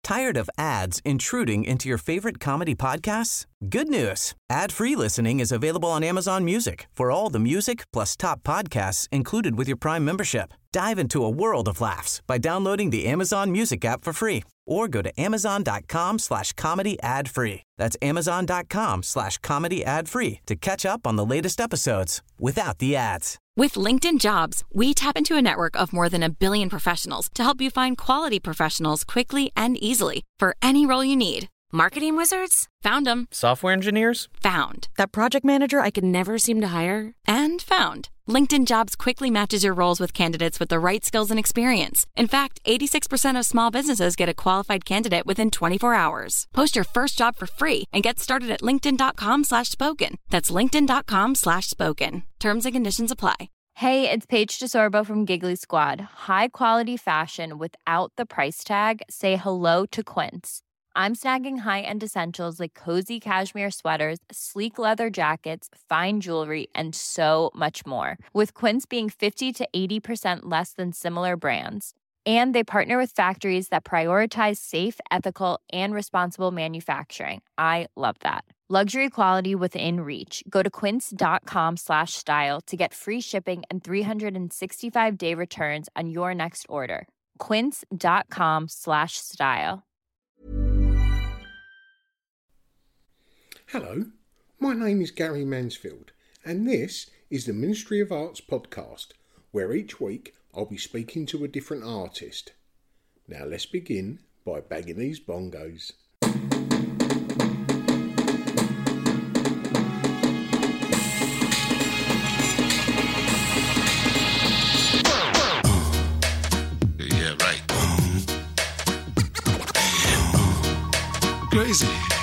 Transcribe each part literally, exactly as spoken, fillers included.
Tired of ads intruding into your favorite comedy podcasts? Good news. Ad-free listening is available on Amazon Music for all the music plus top podcasts included with your Prime membership. Dive into a world of laughs by downloading the Amazon Music app for free or go to amazon.com slash comedy ad free. That's amazon.com slash comedy ad free to catch up on the latest episodes without the ads. With LinkedIn Jobs, we tap into a network of more than a billion professionals to help you find quality professionals quickly and easily for any role you need. Marketing wizards? Found them. Software engineers? Found. That project manager I could never seem to hire? And found. LinkedIn Jobs quickly matches your roles with candidates with the right skills and experience. In fact, eighty-six percent of small businesses get a qualified candidate within twenty-four hours. Post your first job for free and get started at linkedin.com slash spoken. That's linkedin.com slash spoken. Terms and conditions apply. Hey, it's Paige DeSorbo from Giggly Squad. High quality fashion without the price tag. Say hello to Quince. I'm snagging high-end essentials like cozy cashmere sweaters, sleek leather jackets, fine jewelry, and so much more. With Quince being fifty to eighty percent less than similar brands. And they partner with factories that prioritize safe, ethical, and responsible manufacturing. I love that. Luxury quality within reach. Go to quince.com slash style to get free shipping and three sixty-five day returns on your next order. Quince.com slash style. Hello, my name is Gary Mansfield, and this is the Ministry of Arts podcast, where each week I'll be speaking to a different artist. Now let's begin by bagging these bongos. Yeah, right. Crazy.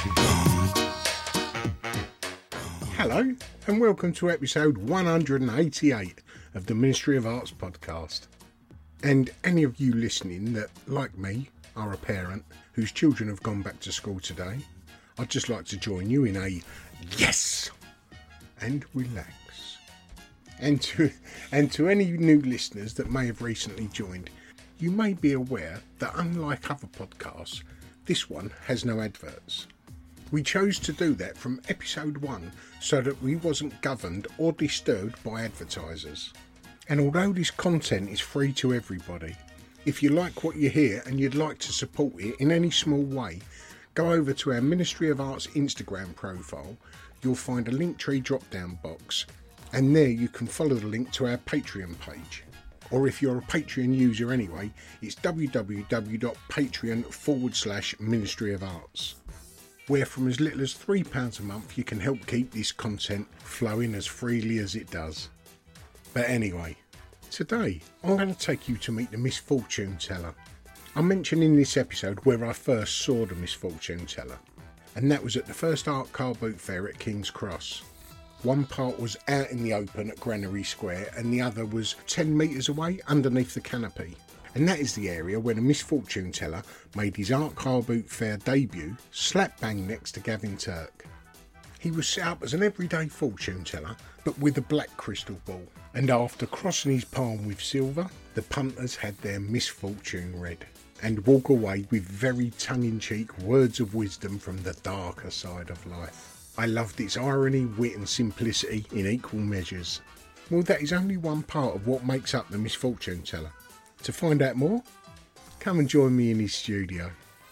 Hello, and welcome to episode one hundred eighty-eight of the Ministry of Arts podcast. And any of you listening that, like me, are a parent whose children have gone back to school today, I'd just like to join you in a yes and relax. And to, and to any new listeners that may have recently joined, you may be aware that unlike other podcasts, this one has no adverts. We chose to do that from episode one so that we wasn't governed or disturbed by advertisers. And although this content is free to everybody, if you like what you hear and you'd like to support it in any small way, go over to our Ministry of Arts Instagram profile. You'll find a Linktree drop-down box, and there you can follow the link to our Patreon page. Or if you're a Patreon user anyway, it's www.patreon forward slash Ministry of Arts. Where from as little as three pounds a month you can help keep this content flowing as freely as it does. But anyway, today I'm going to take you to meet the Miss Fortune Teller. I mentioned in this episode where I first saw the Miss Fortune Teller, and that was at the first art car boot fair at King's Cross. One part was out in the open at Granary Square and the other was ten metres away underneath the canopy. And that is the area where the Miss Fortune Teller made his art car boot fair debut slap bang next to Gavin Turk. He was set up as an everyday fortune teller, but with a black crystal ball. And after crossing his palm with silver, the punters had their misfortune read, and walk away with very tongue-in-cheek words of wisdom from the darker side of life. I loved its irony, wit and simplicity in equal measures. Well, that is only one part of what makes up the Miss Fortune Teller. To find out more, come and join me in his studio.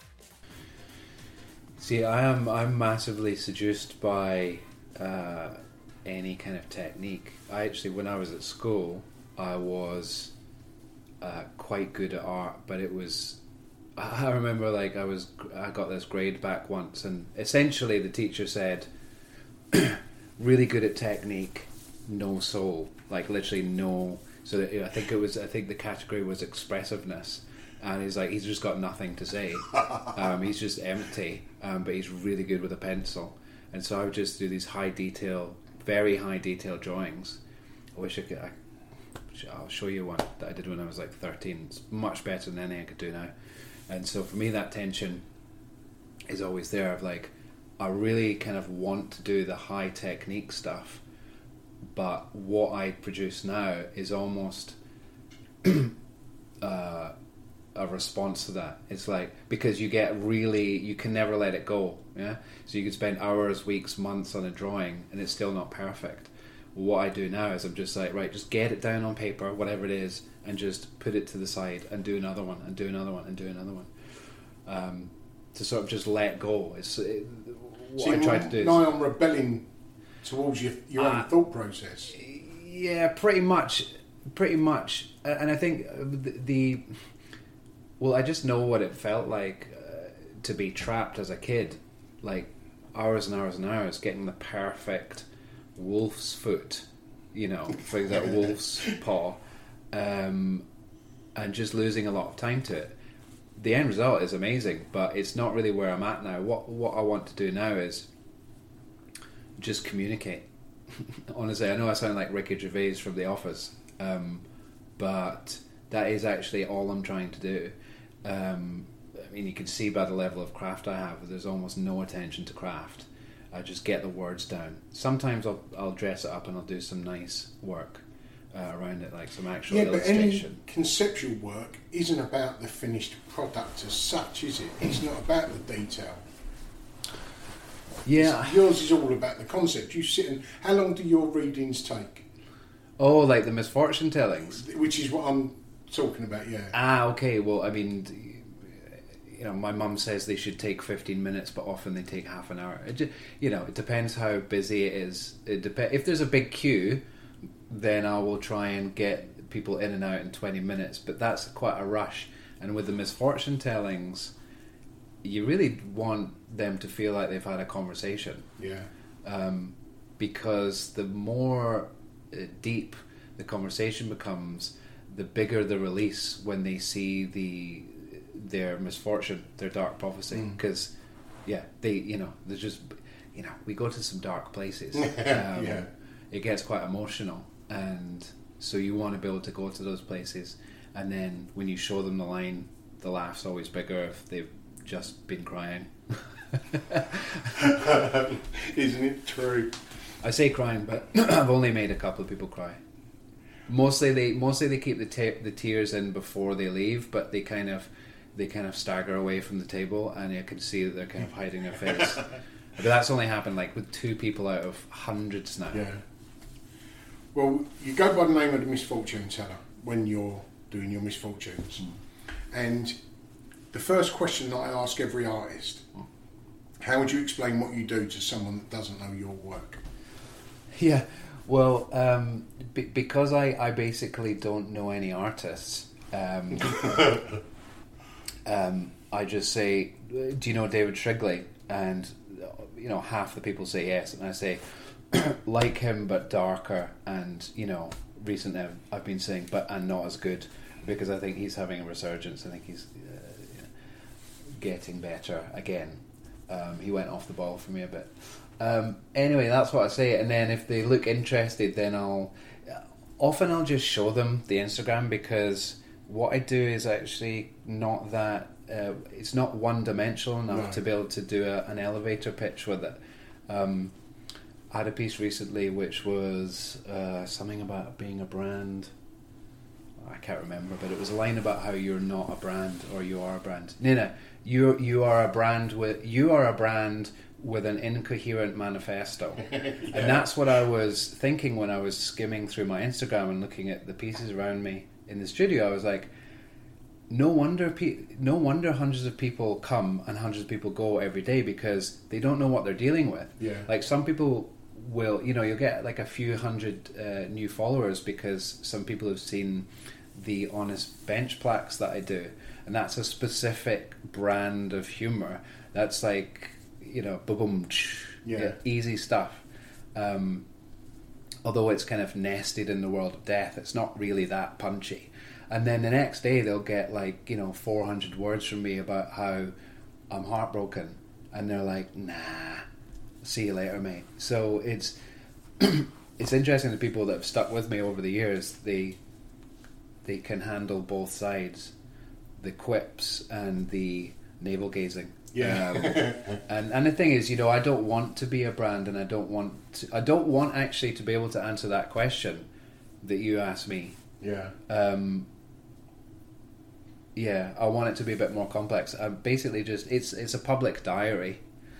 See, I am I'm massively seduced by uh, any kind of technique. I actually, when I was at school, I was uh, quite good at art, but it was. I remember, like, I was I got this grade back once, and essentially the teacher said, "Really good at technique, no soul." Like literally no. So that, I think it was. I think the category was expressiveness, and he's like, he's just got nothing to say. Um, he's just empty, um, but he's really good with a pencil. And so I would just do these high detail, very high detail drawings. I wish I could. I, I'll show you one that I did when I was like thirteen. It's much better than any I could do now. And so for me, that tension is always there. Of like, I really kind of want to do the high technique stuff. But what I produce now is almost uh, a response to that. It's like, because you get really, you can never let it go. Yeah, so you could spend hours, weeks, months on a drawing, and it's still not perfect. What I do now is I'm just like, right, just get it down on paper, whatever it is, and just put it to the side and do another one and do another one and do another one. Um, to sort of just let go. It's it, what so I try to do. Now I'm rebelling towards your your uh, own thought process. Yeah, pretty much, pretty much. And I think the, the well, I just know what it felt like uh, to be trapped as a kid, like hours and hours and hours getting the perfect wolf's foot, you know, for example, wolf's paw, um, and just losing a lot of time to it. The end result is amazing, but it's not really where I'm at now. What what I want to do now is just communicate. Honestly, I know I sound like Ricky Gervais from The Office, um, but that is actually all I'm trying to do. Um, I mean, you can see by the level of craft I have, there's almost no attention to craft. I just get the words down. Sometimes I'll I'll dress it up and I'll do some nice work uh, around it, like some actual yeah, but illustration. any conceptual work isn't about the finished product as such, is it? It's not about the detail. Yeah, It's, yours is all about the concept. You sit and how long do your readings take? oh, like the misfortune tellings. Which is what I'm talking about. Yeah. Ah, okay. Well, I mean, you know, my mum says they should take fifteen minutes, but often they take half an hour. It just, you know, it depends how busy it is. It dep- If there's a big queue, then I will try and get people in and out in twenty minutes, but that's quite a rush. And with the misfortune tellings, you really want them to feel like they've had a conversation. Yeah. Um, because the more uh, deep the conversation becomes, the bigger the release when they see the their misfortune, their dark prophecy. Because, mm. yeah, they, you know, there's just, you know, we go to some dark places. Um, yeah. It gets quite emotional, and so you want to be able to go to those places. And then when you show them the line, the laugh's always bigger if they've just been crying. Isn't it true? I say crying, but I've only made a couple of people cry. Mostly they mostly they keep the te- the tears in before they leave, but they kind of they kind of stagger away from the table, and you can see that they're kind of hiding their face. But that's only happened like with two people out of hundreds now. Yeah. Well, you go by the name of the misfortune teller when you're doing your misfortunes, mm. and the first question that I ask every artist: how would you explain what you do to someone that doesn't know your work? Yeah, well, um, b- because I, I basically don't know any artists, um, um, I just say, do you know David Shrigley? And, you know, half the people say yes, and I say, like him but darker, and, you know, recently I've, I've been saying, but and not as good, because I think he's having a resurgence. I think he's uh, you know, getting better again. Um, he went off the ball for me a bit. Um, anyway, that's what I say, and then if they look interested, then I'll often I'll just show them the Instagram, because what I do is actually not that uh, it's not one dimensional enough no. to be able to do a, an elevator pitch with it. Um, I had a piece recently which was uh, something about being a brand. I can't remember, but it was a line about how you're not a brand, or you are a brand. No, no, you you are a brand with you are a brand with an incoherent manifesto. Yeah. And that's what I was thinking when I was skimming through my Instagram and looking at the pieces around me in the studio. I was like, no wonder pe- no wonder hundreds of people come and hundreds of people go every day, because they don't know what they're dealing with. Yeah. Like some people will, you know, you'll get like a few hundred uh, new followers because some people have seen the Honest Bench plaques that I do, and that's a specific brand of humour. That's like, you know, boom, yeah. yeah, easy stuff. Um, although it's kind of nested in the world of death, it's not really that punchy. And then the next day they'll get like, you know, four hundred words from me about how I'm heartbroken, and they're like, nah, see you later, mate. So it's it's interesting, the people that have stuck with me over the years, they they can handle both sides, the quips and the navel gazing. Yeah. Um, and and the thing is, you know, I don't want to be a brand, and I don't want to, I don't want actually to be able to answer that question that you asked me. Yeah. Um, Yeah, I want it to be a bit more complex. I'm basically just it's it's a public diary.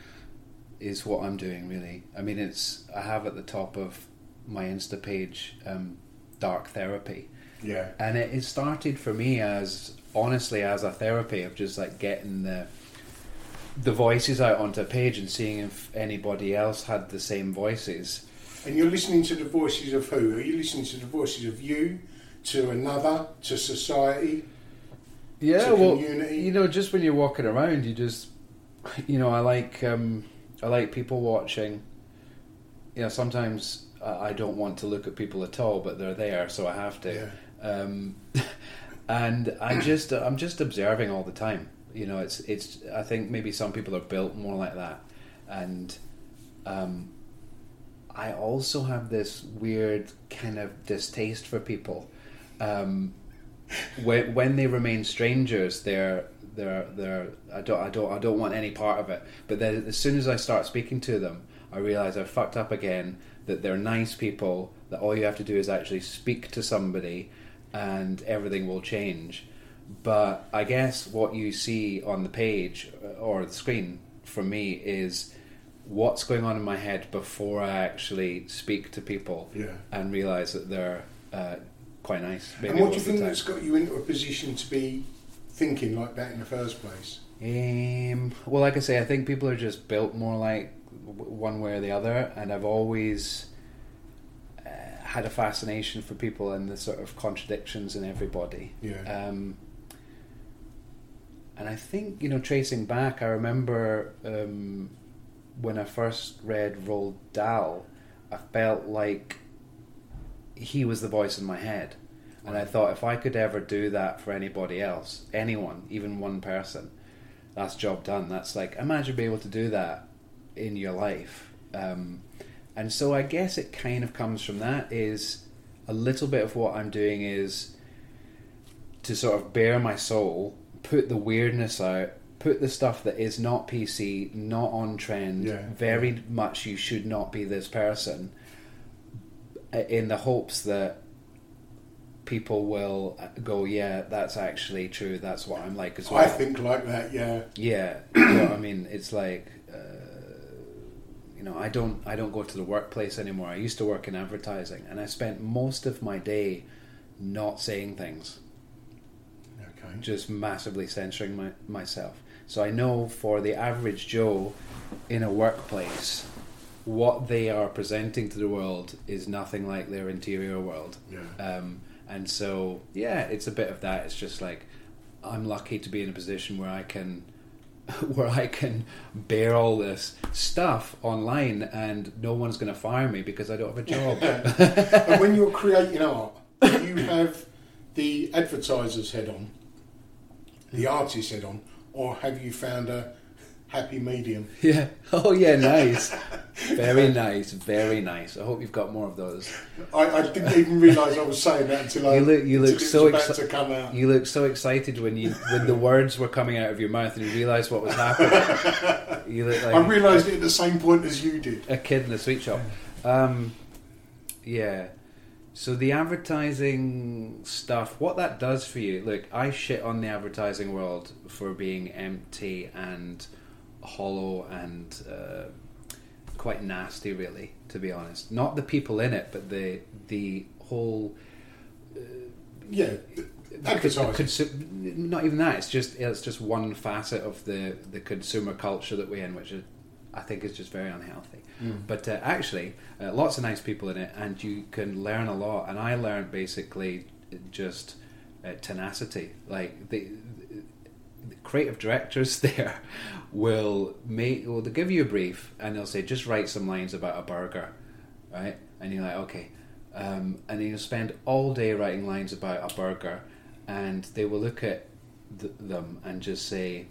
Is what I'm doing really. I mean, it's I have at the top of my Insta page um, dark therapy. Yeah, and it, it started for me as honestly as a therapy of just like getting the the voices out onto a page and seeing if anybody else had the same voices. And you're listening to the voices of who? Are you listening to the voices of you, to another, to society? Yeah, to well, community? you know, just when you're walking around, you just, you know, I like, um, I like people watching. You know, sometimes I don't want to look at people at all, but they're there, so I have to. Yeah. Um, and I just, I'm just observing all the time. You know, it's, it's. I think maybe some people are built more like that, and um, I also have this weird kind of distaste for people. Um, when when they remain strangers, they're they're they're. I don't I don't I don't want any part of it. But then as soon as I start speaking to them, I realise I've fucked up again. That they're nice people. That all you have to do is actually speak to somebody, and everything will change. But I guess what you see on the page or the screen from me is what's going on in my head before I actually speak to people, yeah. and realise that they're uh, quite nice. And what do you think that's got you into a position to be thinking like that in the first place? Um, well, like I say, I think people are just built more like one way or the other, and I've always uh, had a fascination for people and the sort of contradictions in everybody. Yeah. Um, and I think, you know, tracing back, I remember um, when I first read Roald Dahl, I felt like he was the voice in my head. And I thought if I could ever do that for anybody else, anyone, even one person, that's job done. That's like, imagine being able to do that in your life. Um, and so I guess it kind of comes from that, is a little bit of what I'm doing is to sort of bare my soul, put the weirdness out, put the stuff that is not P C, not on trend, yeah. very much you should not be this person, in the hopes that people will go, yeah, that's actually true, that's what I'm like as well. I think like that, yeah. Yeah, you know what I mean? It's like, uh, you know, I don't, I don't go to the workplace anymore. I used to work in advertising, and I spent most of my day not saying things. Okay. Just massively censoring my, myself. So I know for the average Joe in a workplace, what they are presenting to the world is nothing like their interior world. Yeah. Um, and so, yeah, it's a bit of that. It's just like, I'm lucky to be in a position where I can where I can bear all this stuff online and no one's going to fire me because I don't have a job. And when you're creating art, do you have the advertiser's head on, the artist's head on, or have you found a happy medium? Yeah. Oh, yeah, nice. Very nice, very nice. I hope you've got more of those. I, I didn't even realise I was saying that until I you look, you look so excited exci- to come out. You look so excited when you when the words were coming out of your mouth and you realised what was happening. You look like I realised it at the same point as you did. A kid in a sweet shop. Um, yeah. So the advertising stuff, what that does for you, look, I shit on the advertising world for being empty and hollow and uh, quite nasty, really, to be honest. Not the people in it, but the the whole uh, yeah advertising. Consu- not even that. It's just it's just one facet of the the consumer culture that we're in, which is, I think is just very unhealthy. Mm. But uh, actually, uh, lots of nice people in it, and you can learn a lot. And I learned basically just uh, tenacity. Like the, the creative directors there will make, well, they'll give you a brief, and they'll say, just write some lines about a burger, right? And you're like, okay. Um, and then you'll spend all day writing lines about a burger, and they will look at th- them and just say,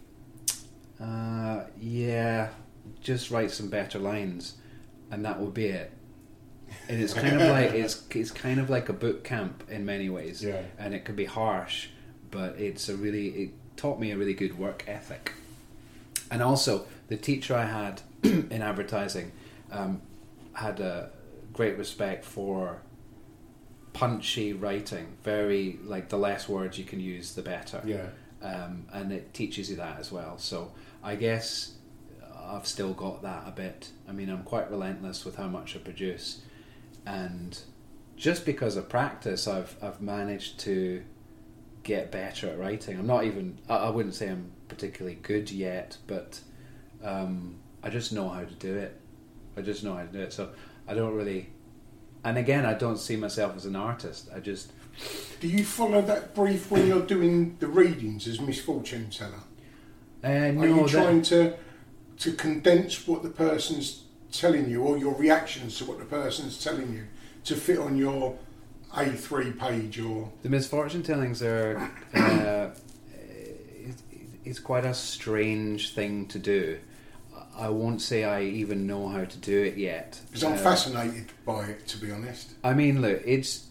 uh, yeah, just write some better lines, and that will be it. And it's kind of like it's it's kind of like a boot camp in many ways, yeah. And it can be harsh, but it's a really it taught me a really good work ethic. And also, the teacher I had in advertising um, had a great respect for punchy writing. Very like the less words you can use, the better. Yeah. um, and it teaches you that as well. So I guess I've still got that a bit. I mean, I'm quite relentless with how much I produce, and just because of practice, I've I've managed to get better at writing. I'm not even, I, I wouldn't say I'm particularly good yet, but um, I just know how to do it. I just know how to do it. So I don't really, and again, I don't see myself as an artist. I just... Do you follow that brief when you're doing the readings as misfortune teller? Uh, no, Are you that... trying to to condense what the person's telling you, or your reactions to what the person's telling you, to fit on your A three page? Or the misfortune tellings are uh, it, it's quite a strange thing to do. I won't say I even know how to do it yet, because I'm uh, fascinated by it, to be honest. I mean, look, it's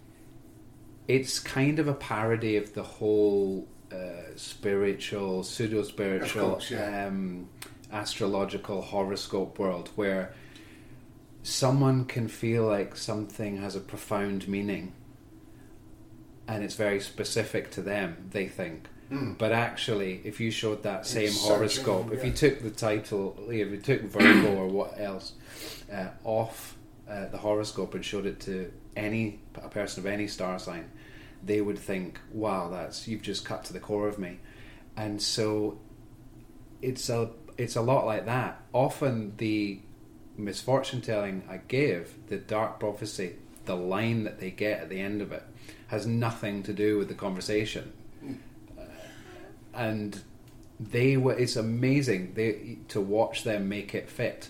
it's kind of a parody of the whole uh, spiritual, pseudo spiritual, yeah. um, astrological horoscope world, where someone can feel like something has a profound meaning and it's very specific to them, they think. Mm. But actually, if you showed that same it's horoscope, so yeah. if you took the title, if you took Virgo or what else uh, off uh, the horoscope and showed it to any a person of any star sign, they would think, wow, that's, you've just cut to the core of me. And so it's a it's a lot like that. Often the misfortune telling I give, the dark prophecy, the line that they get at the end of it, has nothing to do with the conversation. Uh, and they were, it's amazing they to watch them make it fit.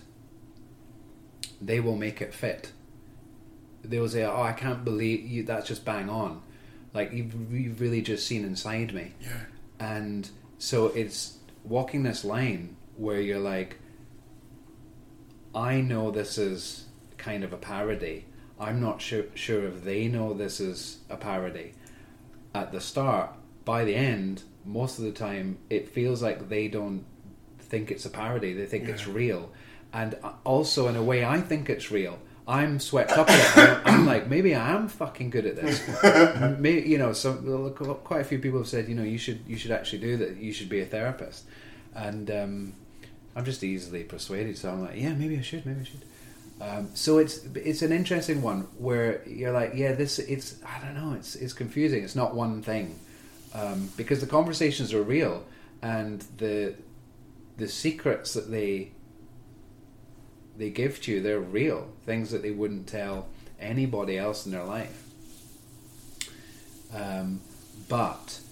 They will make it fit. They'll say, oh, I can't believe you, that's just bang on. Like, you've, you've really just seen inside me. Yeah. And so it's walking this line where you're like, I know this is kind of a parody. I'm not sure, sure if they know this is a parody. At the start, by the end, most of the time, it feels like they don't think it's a parody. They think yeah. it's real. And also, in a way, I think it's real. I'm swept up in it. I'm, I'm like, maybe I am fucking good at this. Maybe, you know, so quite a few people have said, you know, you should you should actually do that. You should be a therapist. And um, I'm just easily persuaded. So I'm like, yeah, maybe I should. Maybe I should. Um, so it's it's an interesting one where you're like, yeah, this it's I don't know. It's it's confusing. It's not one thing um, because the conversations are real and the the secrets that they. they give to you, they're real things that they wouldn't tell anybody else in their life. Um, but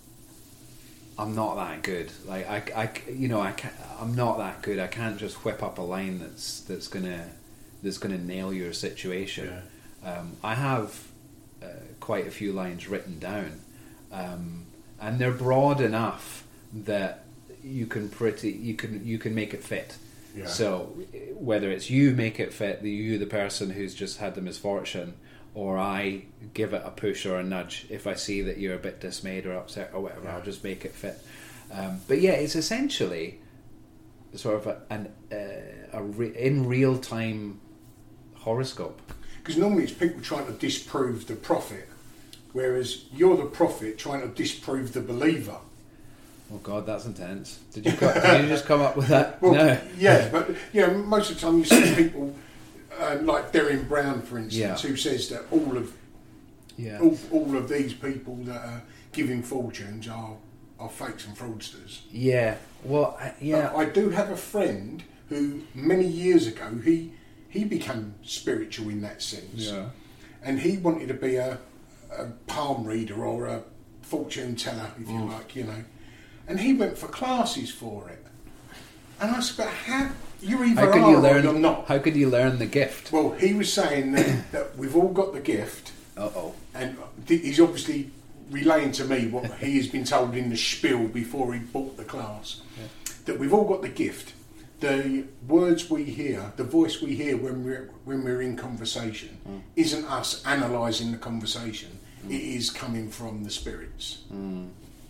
I'm not that good. Like I, I you know, I can't, I'm not that good. I can't just whip up a line that's that's gonna that's gonna nail your situation. Yeah. Um, I have uh, quite a few lines written down, um, and they're broad enough that you can pretty you can you can make it fit. Yeah. So whether it's you make it fit, the you the person who's just had the misfortune, or I give it a push or a nudge if I see that you're a bit dismayed or upset or whatever, yeah. I'll just make it fit. Um, but yeah, it's essentially sort of a, an uh, a re- in real time horoscope. Because normally it's people trying to disprove the prophet, whereas you're the prophet trying to disprove the believer. Oh God, that's intense. Did you co- did you just come up with that? Well, no. Yeah, but you know, most of the time you see people uh, like Derren Brown, for instance, yeah. who says that all of yeah. all, all of these people that are giving fortunes are are fakes and fraudsters. Yeah. Well, I, yeah. But I do have a friend who many years ago he he became spiritual in that sense. Yeah. And he wanted to be a, a palm reader or a fortune teller, if you mm. like, you know. And he went for classes for it. And I said, but how, you either how could are you learn, or you're not. How could you learn the gift? Well, he was saying that, that we've all got the gift. Uh-oh. And he's obviously relaying to me what he has been told in the spiel before he bought the class. Yeah. That we've all got the gift. The words we hear, the voice we hear when we're, when we're in conversation, mm. isn't us analysing the conversation. Mm. It is coming from the spirits. Mm.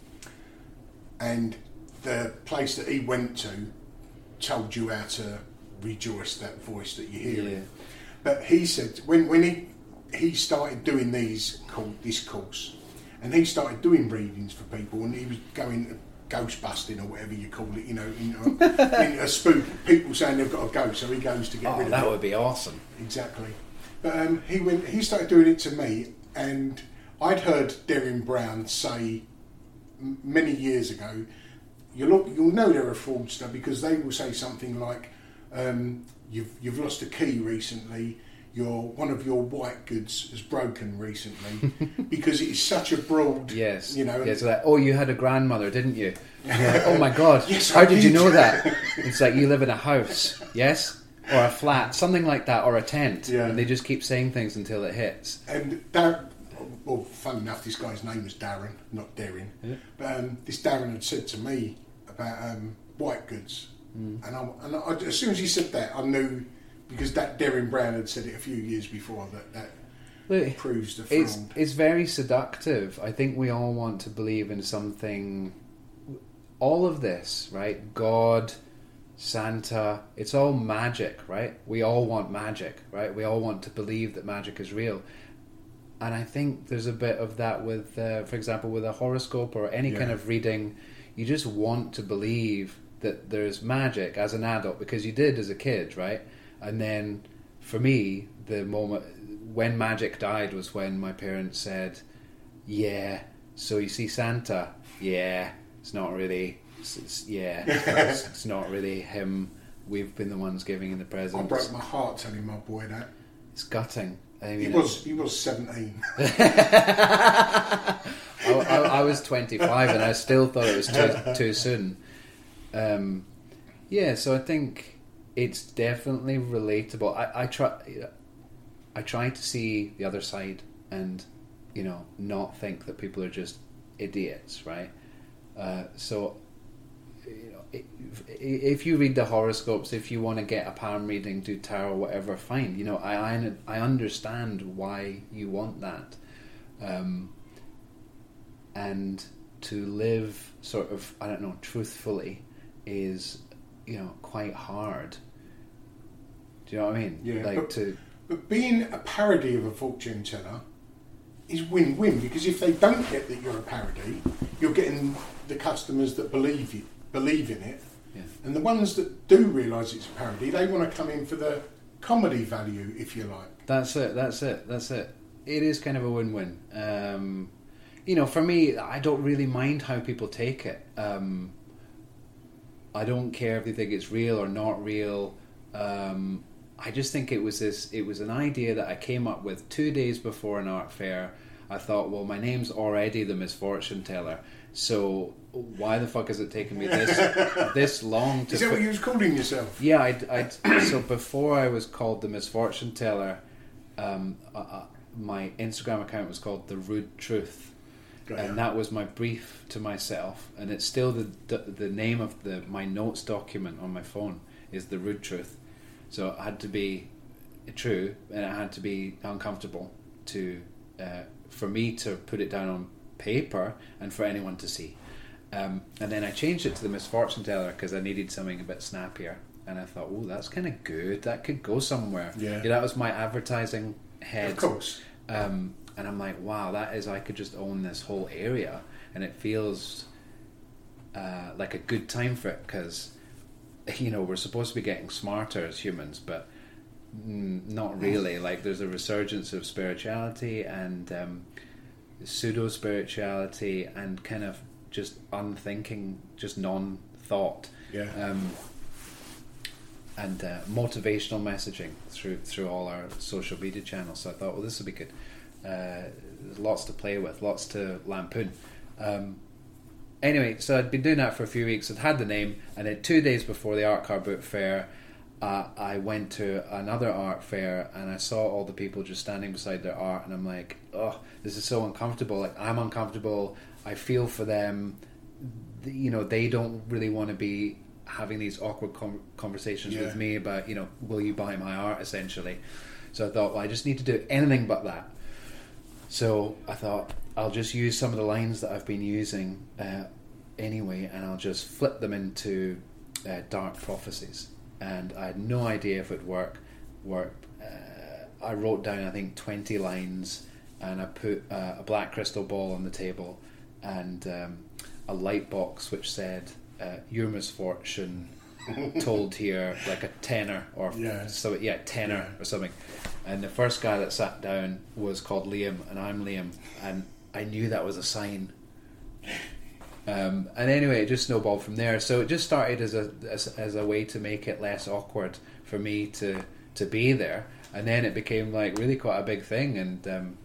And the place that he went to told you how to rejoice that voice that you're hearing. Yeah. But he said when when he he started doing these this course, and he started doing readings for people, and he was going ghost busting or whatever you call it, you know, in a, in a spook. People saying they've got a ghost, so he goes to get Oh, rid of it. that would be awesome. Exactly. But um, he went. He started doing it to me, and I'd heard Derren Brown say m- many years ago, you'll you'll know they're a fraudster because they will say something like, um, "You've you've lost a key recently. Your one of your white goods has broken recently," because it is such a broad. Yes. You know. Yes. Like, oh, you had a grandmother, didn't you? Like, oh my God. Yes, How I did you did. know that? It's like you live in a house, yes, or a flat, something like that, or a tent. Yeah. And they just keep saying things until it hits. And Dar- well, fun enough, this guy's name was Darren, not Derren. Yeah. But um, this Darren had said to me about um, white goods, mm. and, I, and I, as soon as he said that, I knew, because that Derren Brown had said it a few years before, that that Look, proves the fraud. It's it's very seductive. I think we all want to believe in something. All of this, right? God, Santa, it's all magic, right? We all want magic, right? We all want to believe that magic is real. And I think there's a bit of that with, uh, for example, with a horoscope or any Yeah. kind of reading. You just want to believe that there's magic as an adult because you did as a kid, right? And then for me, the moment when magic died was when my parents said, yeah, so you see Santa, yeah, it's not really, it's, it's, yeah, it's, it's not really him. We've been the ones giving him the I presents. broke my heart telling my boy that. It's gutting. I mean, He was he was seventeen. I, I, I was twenty-five and I still thought it was too too soon. Um, yeah, so I think it's definitely relatable. I, I try I try to see the other side and, you know, not think that people are just idiots, right? Uh, so, you know, if, if you read the horoscopes, if you want to get a palm reading, do tarot, whatever, fine. You know, I I, I understand why you want that. Um, and to live sort of, I don't know, truthfully is, you know, quite hard. Do you know what I mean? Yeah, like but, to... but being a parody of a fortune teller is win-win, because if they don't get that you're a parody, you're getting the customers that believe you, believe in it, Yeah. and the ones that do realise it's a parody, they want to come in for the comedy value, if you like. That's it, that's it, that's it. It is kind of a win-win. Um, you know, for me, I don't really mind how people take it. Um, I don't care if they think it's real or not real. Um, I just think it was this. It was an idea that I came up with two days before an art fair. I thought, well, my name's already the misfortune teller, so why the fuck is it taking me this this long to? Is that fi- what you was calling yourself? Yeah, I'd, I'd, so before I was called the misfortune teller, um, uh, uh, my Instagram account was called The Rude Truth. Got ya. And that was my brief to myself, and it's still the the, the name of the my notes document on my phone is The Rude Truth. So it had to be true, and it had to be uncomfortable to uh, for me to put it down on paper and for anyone to see. Um, and then I changed it to the misfortune teller because I needed something a bit snappier. And I thought, oh, that's kind of good. That could go somewhere. Yeah. yeah, that was my advertising head. Of course. Um, and I'm like, wow, that is, I could just own this whole area, and it feels uh, like a good time for it because, you know, we're supposed to be getting smarter as humans, but mm, not really. Like, there's a resurgence of spirituality and um, pseudo spirituality and kind of just unthinking, just non-thought. Yeah. Um, and uh, motivational messaging through through all our social media channels. So I thought, well, this would be good. Uh, there's lots to play with, lots to lampoon. Um, anyway, so I'd been doing that for a few weeks. I'd had the name, and then two days before the Art Car Boot Fair, uh, I went to another art fair, and I saw all the people just standing beside their art, and I'm like, oh, this is so uncomfortable. Like, I'm uncomfortable. I feel for them. You know, they don't really want to be having these awkward com- conversations Yeah. with me about, you know, will you buy my art, essentially. So I thought, well, I just need to do anything but that. So I thought, I'll just use some of the lines that I've been using uh, anyway, and I'll just flip them into uh, dark prophecies. And I had no idea if it would work. work. Uh, I wrote down, I think, twenty lines, and I put uh, a black crystal ball on the table and um, a light box which said uh, "Your misfortune told here," like a tenner or yeah, so yeah, tenner yeah. or something. And the first guy that sat down was called Liam, and I'm Liam, and I knew that was a sign. Um, and anyway, it just snowballed from there. So it just started as a as, as a way to make it less awkward for me to to be there, and then it became like really quite a big thing. And um,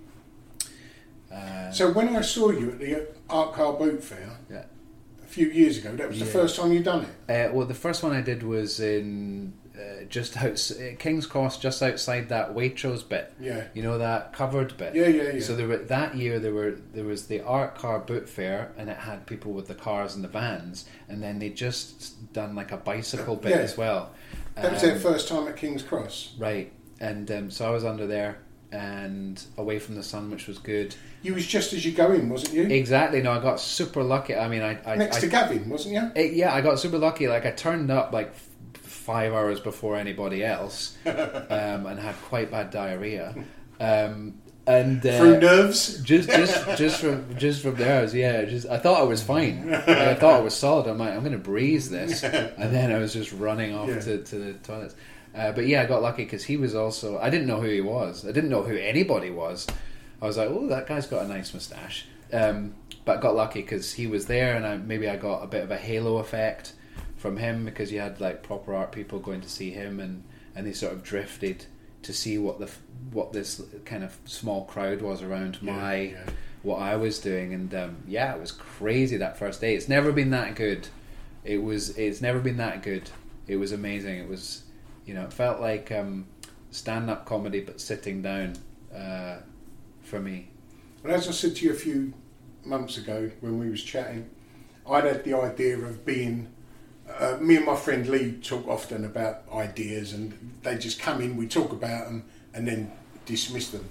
uh, so when I saw you at the Art Car Boot Fair, yeah. a few years ago, that was the yeah. first time you'd done it. Uh, well, the first one I did was in uh, just outside King's Cross, just outside that Waitrose bit. Yeah, you know, that covered bit. Yeah, yeah, yeah. So there were that year there were there was the Art Car Boot Fair, and it had people with the cars and the vans, and then they just done like a bicycle bit yeah. as well. That was um, their first time at King's Cross, right? And um, so I was under there and away from the sun, which was good. You was just as you go in, wasn't you? Exactly. No, I got super lucky. I mean, I, I next I, to Gavin, wasn't you? It, yeah, I got super lucky. Like I turned up like f- five hours before anybody else, um, and had quite bad diarrhea. Um, and uh, through nerves. Just, just, just from, just from there, I was, yeah. Just, I thought I was fine. Like, I thought I was solid. I'm like, I'm going to breeze this, and then I was just running off yeah. to, to the toilets. Uh, but yeah, I got lucky because he was also. I didn't know who he was. I didn't know who anybody was. I was like, oh, that guy's got a nice moustache. Um, but I got lucky because he was there, and I, maybe I got a bit of a halo effect from him because you had like proper art people going to see him, and, and they sort of drifted to see what the what this kind of small crowd was around yeah, my yeah. what I was doing, and um, yeah, it was crazy that first day. It's never been that good. It was. It's never been that good. It was amazing. It was, you know, it felt like um, stand-up comedy but sitting down uh, for me. Well, as I said to you a few months ago when we was chatting, I'd had the idea of being. Uh, me and my friend Lee talk often about ideas, and they just come in, we talk about them, and then dismiss them.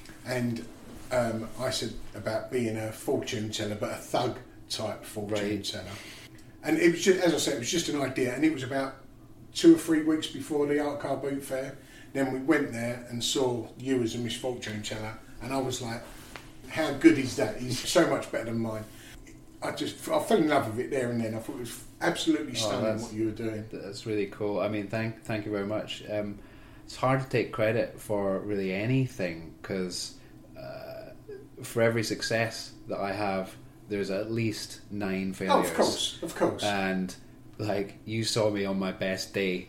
And um, I said about being a fortune teller, but a thug type fortune right. teller. And it was just, as I said, it was just an idea, and it was about two or three weeks before the Art Car Boot Fair. Then we went there and saw you as a Miss Fortune teller, and I was like, how good is that? He's so much better than mine. I just I fell in love with it there and then. I thought it was absolutely stunning oh, what you were doing. That's really cool. I mean, thank thank you very much. Um, it's hard to take credit for really anything because uh, for every success that I have, there's at least nine failures. Oh, of course, of course. And like you saw me on my best day.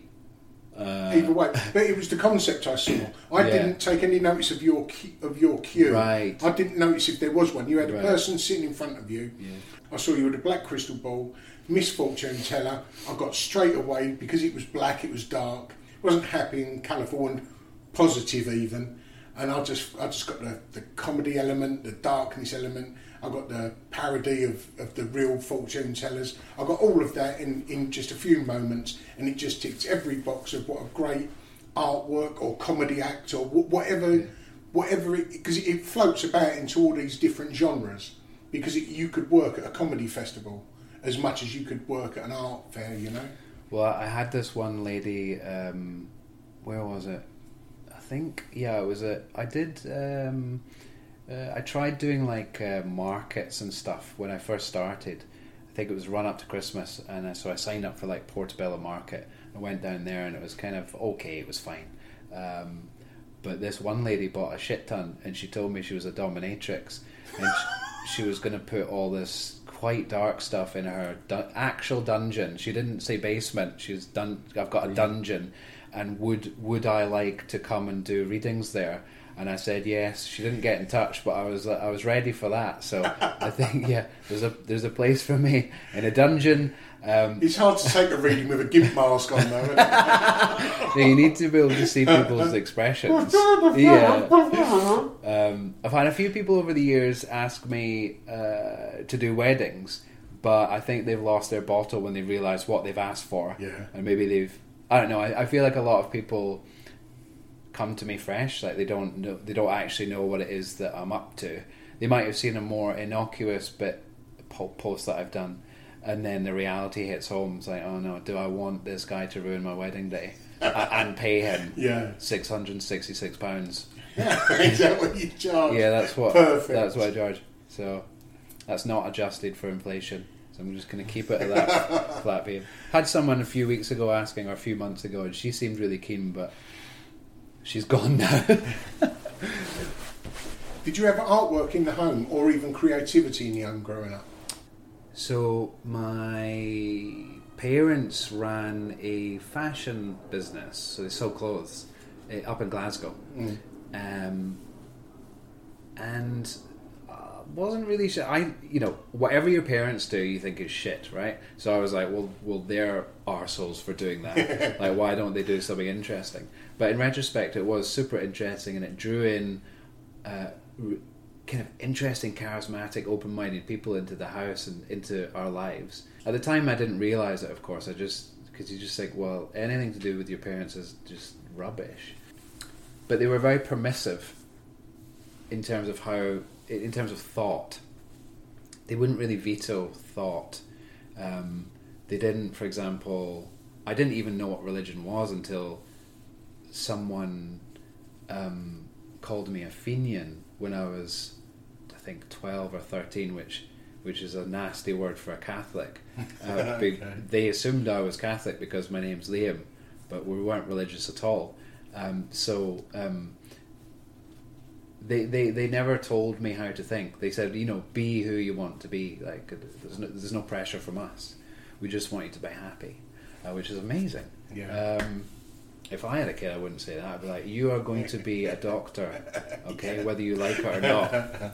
Uh, Either way, but it was the concept I saw. I yeah. didn't take any notice of your of your queue. Right. I didn't notice if there was one. You had a right. person sitting in front of you. Yeah. I saw you with a black crystal ball, Miss Fortune Teller. I got straight away because it was black, it was dark. I wasn't happy and colourful and positive even. And I just I just got the, the comedy element, the darkness element. I got the parody of, of the real fortune tellers. I got all of that in, in just a few moments, and it just ticks every box of what a great artwork or comedy act or whatever, yeah. whatever it, because it floats about into all these different genres. Because it, you could work at a comedy festival as much as you could work at an art fair, you know. Well, I had this one lady. Um, where was it? I think yeah, it was a. I did. Um, Uh, I tried doing like uh, markets and stuff when I first started. I think it was run up to Christmas, and uh, so I signed up for like Portobello Market. I went down there, and it was kind of okay. It was fine, um, but this one lady bought a shit ton, and she told me she was a dominatrix, and she, she was going to put all this quite dark stuff in her du- actual dungeon. She didn't say basement. She's done. I've got a dungeon, and would would I like to come and do readings there? And I said yes. She didn't get in touch, but I was I was ready for that. So I think yeah, there's a there's a place for me in a dungeon. Um, it's hard to take a reading with a gimp mask on, though. Isn't it? You need to be able to see people's expressions. Yeah. Um, I've had a few people over the years ask me uh, to do weddings, but I think they've lost their bottle when they realise what they've asked for. Yeah. And maybe they've I don't know. I, I feel like a lot of people come to me fresh, like they don't know, they don't actually know what it is that I'm up to. They might have seen a more innocuous bit post that I've done, and then the reality hits home. It's like, oh no, do I want this guy to ruin my wedding day and pay him yeah. six hundred and sixty-six pounds? Yeah, is that what you charge? Yeah, that's what. Perfect. That's what I charge. So that's not adjusted for inflation. So I'm just going to keep it at that flat fee. Had someone a few weeks ago asking, or a few months ago, and she seemed really keen, but she's gone now. Did you have artwork in the home, or even creativity in the home growing up? So my parents ran a fashion business, so they sold clothes uh, up in Glasgow, mm. um, and uh, wasn't really sure. I, you know, whatever your parents do, you think is shit, right? So I was like, well, well, they're arseholes for doing that. Like, why don't they do something interesting? But in retrospect, it was super interesting, and it drew in uh, r- kind of interesting, charismatic, open-minded people into the house and into our lives. At the time, I didn't realise it, of course. I just, because you just think, well, anything to do with your parents is just rubbish. But they were very permissive in terms of how, in terms of thought. They wouldn't really veto thought. Um, they didn't, for example, I didn't even know what religion was until someone um, called me a Fenian when I was, I think, twelve or thirteen, which which is a nasty word for a Catholic. Uh, okay. They assumed I was Catholic because my name's Liam, but we weren't religious at all. Um, so um, they, they they never told me how to think. They said, you know, be who you want to be. Like, there's no, there's no pressure from us. We just want you to be happy, uh, which is amazing. Yeah. Um, If I had a kid, I wouldn't say that. I'd be like, you are going to be a doctor, okay, yeah. whether you like it or not.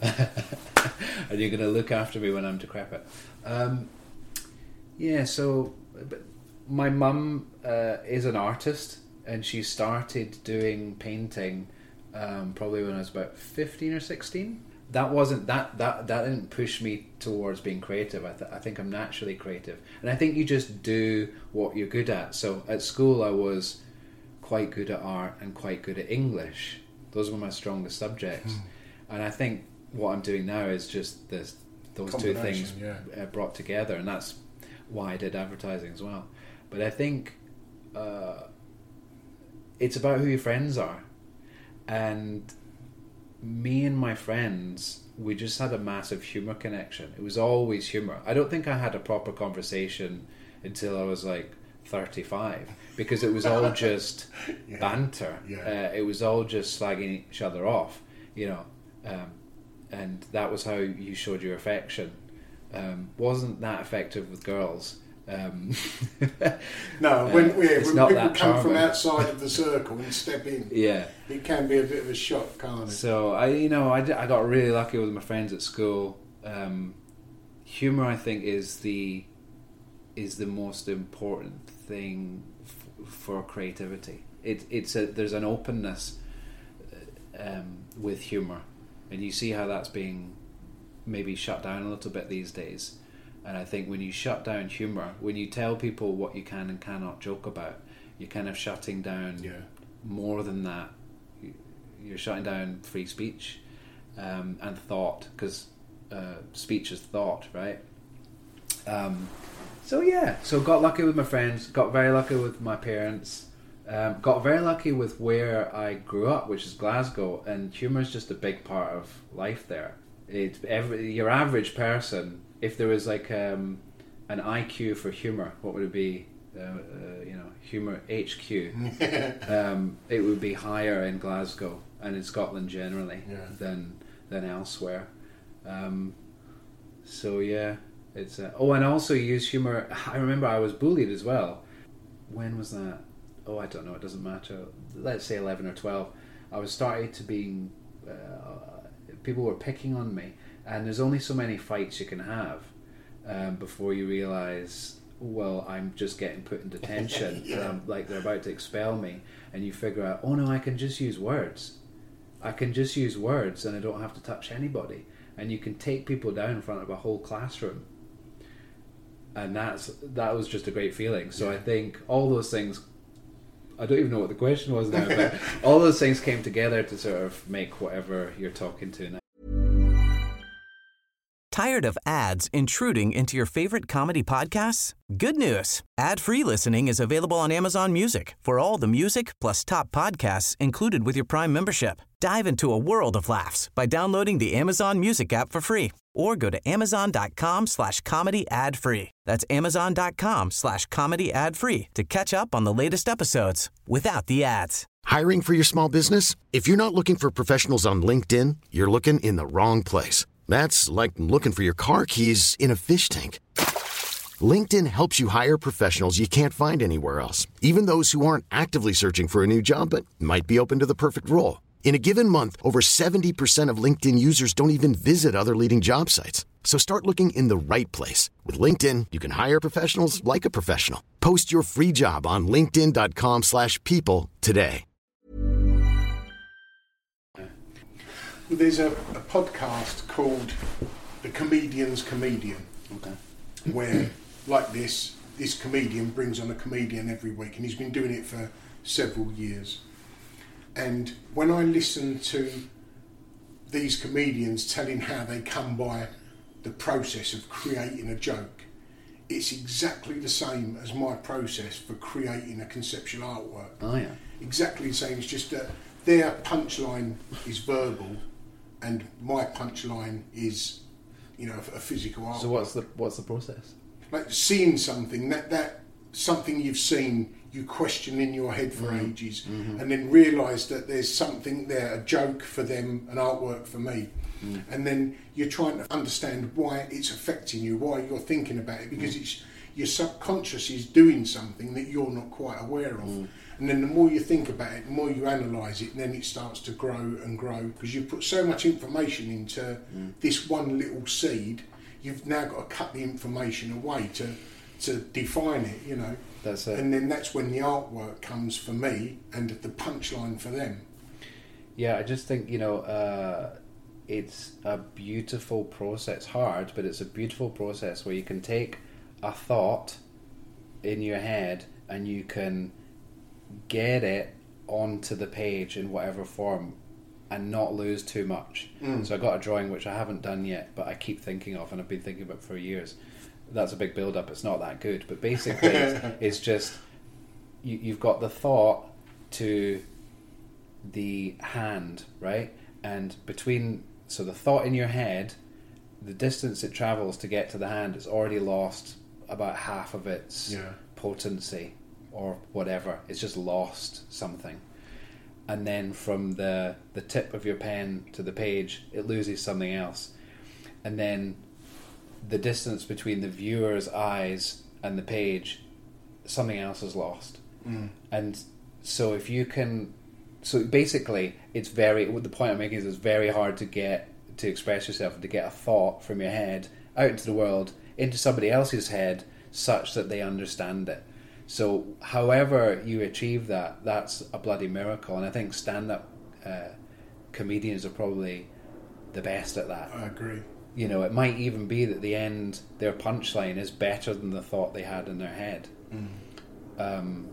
And you're going to look after me when I'm decrepit. Um, yeah, so but my mum uh, is an artist, and she started doing painting um, probably when I was about fifteen or sixteen. That wasn't, that, that, that didn't push me towards being creative. I, th- I think I'm naturally creative. And I think you just do what you're good at. So at school I was quite good at art and quite good at English. Those were my strongest subjects. Mm. And I think what I'm doing now is just this, those two things yeah. uh, brought together, and that's why I did advertising as well. But I think uh, it's about who your friends are. And me and my friends, we just had a massive humour connection. It was always humour. I don't think I had a proper conversation until I was like thirty-five, because it was all just yeah. banter. Yeah. Uh, it was all just slagging each other off, you know, um, and that was how you showed your affection. Um, wasn't that effective with girls. Um, no, when, uh, yeah, when people come charming. from outside of the circle and step in, yeah, it can be a bit of a shock, can't it? So I, you know, I, I got really lucky with my friends at school. Um, humor, I think, is the is the most important thing f- for creativity. It it's a, there's an openness um, with humor, and you see how that's being maybe shut down a little bit these days. And I think when you shut down humour, when you tell people what you can and cannot joke about, you're kind of shutting down yeah. more than that. You're shutting down free speech um, and thought, because uh, speech is thought, right? Um, so yeah, so got lucky with my friends, got very lucky with my parents, um, got very lucky with where I grew up, which is Glasgow, and humour is just a big part of life there. It, every, your average person, if there was like um, an I Q for humour, what would it be? Uh, uh, you know, humour H Q. um, it would be higher in Glasgow and in Scotland generally yeah. than than elsewhere. Um, so yeah, it's uh, oh, and I also use humour. I remember I was bullied as well. When was that? Oh, I don't know. It doesn't matter. Let's say eleven or twelve. I was started to being. Uh, people were picking on me. And there's only so many fights you can have um, before you realise, well, I'm just getting put in detention. yeah. um, like they're about to expel me. And you figure out, oh no, I can just use words. I can just use words and I don't have to touch anybody. And you can take people down in front of a whole classroom. And that's that was just a great feeling. So yeah. I think all those things, I don't even know what the question was now, but all those things came together to sort of make whatever you're talking to now. Tired of ads intruding into your favorite comedy podcasts? Good news. Ad-free listening is available on Amazon Music for all the music plus top podcasts included with your Prime membership. Dive into a world of laughs by downloading the Amazon Music app for free or go to amazon.com slash comedy ad free. That's amazon.com slash comedy ad free to catch up on the latest episodes without the ads. Hiring for your small business? If you're not looking for professionals on LinkedIn, you're looking in the wrong place. That's like looking for your car keys in a fish tank. LinkedIn helps you hire professionals you can't find anywhere else, even those who aren't actively searching for a new job but might be open to the perfect role. In a given month, over seventy percent of LinkedIn users don't even visit other leading job sites. So start looking in the right place. With LinkedIn, you can hire professionals like a professional. Post your free job on linkedin.com slash people today. There's a, a podcast called The Comedian's Comedian. Okay. Where, like this, this comedian brings on a comedian every week, and he's been doing it for several years. And when I listen to these comedians telling how they come by the process of creating a joke, it's exactly the same as my process for creating a conceptual artwork. Oh yeah. Exactly the same. It's just that their punchline is verbal, and my punchline is, you know, a physical artwork. So what's the what's the process? Like seeing something that that something you've seen, you question in your head for mm-hmm. ages, mm-hmm. and then realise that there's something there, a joke for them, an artwork for me, mm. and then you're trying to understand why it's affecting you, why you're thinking about it, because mm. it's your subconscious is doing something that you're not quite aware of. Mm. And then the more you think about it, the more you analyse it, and then it starts to grow and grow, because you put so much information into mm. this one little seed. You've now got to cut the information away to to define it, you know. That's it. And then that's when the artwork comes for me, and the punchline for them. Yeah, I just think, you know, uh, it's a beautiful process. It's hard, but it's a beautiful process where you can take a thought in your head and you can get it onto the page in whatever form and not lose too much. Mm. So I got a drawing which I haven't done yet, but I keep thinking of, and I've been thinking about for years. That's a big build up. It's not that good, but basically it's, it's just you, you've got the thought to the hand, right? And between, so the thought in your head, the distance it travels to get to the hand, it's already lost about half of its yeah. potency or whatever. It's just lost something. And then from the the tip of your pen to the page, it loses something else. And then the distance between the viewer's eyes and the page, something else is lost. Mm. And so if you can, so basically it's very, the point I'm making is it's very hard to get, to express yourself and to get a thought from your head out into the world, into somebody else's head, such that they understand it. So however you achieve that, that's a bloody miracle. And I think stand-up uh, comedians are probably the best at that. I agree. You know, it might even be that the end, their punchline is better than the thought they had in their head. Mm. Um,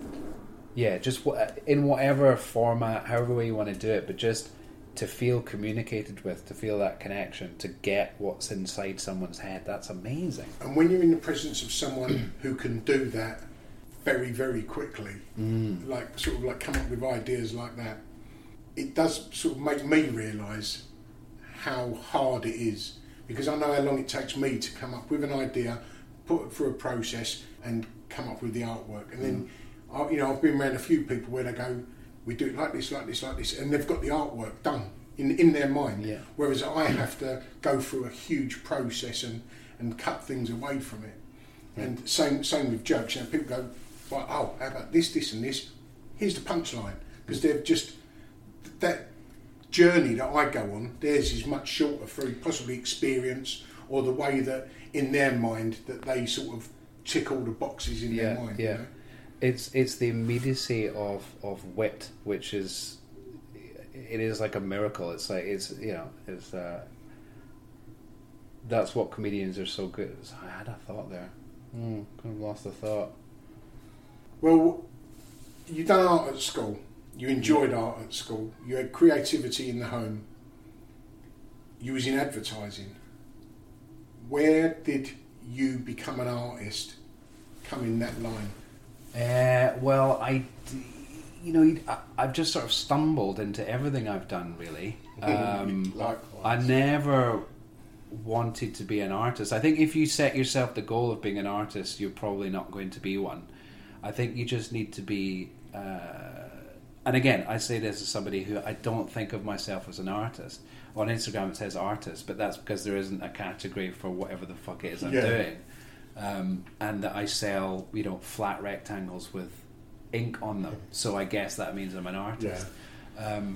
yeah, just in whatever format, however way you want to do it, but just to feel communicated with, to feel that connection, to get what's inside someone's head, that's amazing. And when you're in the presence of someone who can do that very, very quickly, mm. like sort of like come up with ideas like that, it does sort of make me realise how hard it is, because I know how long it takes me to come up with an idea, put it through a process, and come up with the artwork. And then, mm. I, you know, I've been around a few people where they go, we do it like this, like this, like this, and they've got the artwork done in in their mind. Yeah. Whereas I have to go through a huge process and, and cut things away from it. Yeah. And same same with jokes. You know, people go, right, oh, how about this, this, and this? Here's the punchline, because they've just that. Journey that I go on, theirs is much shorter through possibly experience or the way that in their mind that they sort of tick all the boxes in yeah, their mind. Yeah, you know? it's it's the immediacy of, of wit, which is it is like a miracle. It's like it's you know it's uh, that's what comedians are so good. It's, I had a thought there. Mm, kind of lost the thought. Well, you done art at school. You enjoyed art at school. You had creativity in the home. You was in advertising. where did you become an artist? Come in that line. Uh, well, I, you know, I, I've just sort of stumbled into everything I've done, really. Um, Likewise. I never wanted to be an artist. I think if you set yourself the goal of being an artist, you're probably not going to be one. I think you just need to be... Uh, and again, I say this as somebody who I don't think of myself as an artist. On Instagram it says artist, but that's because there isn't a category for whatever the fuck it is I'm Yeah. doing. Um, and that I sell, you know, flat rectangles with ink on them. So I guess that means I'm an artist. Yeah. Um,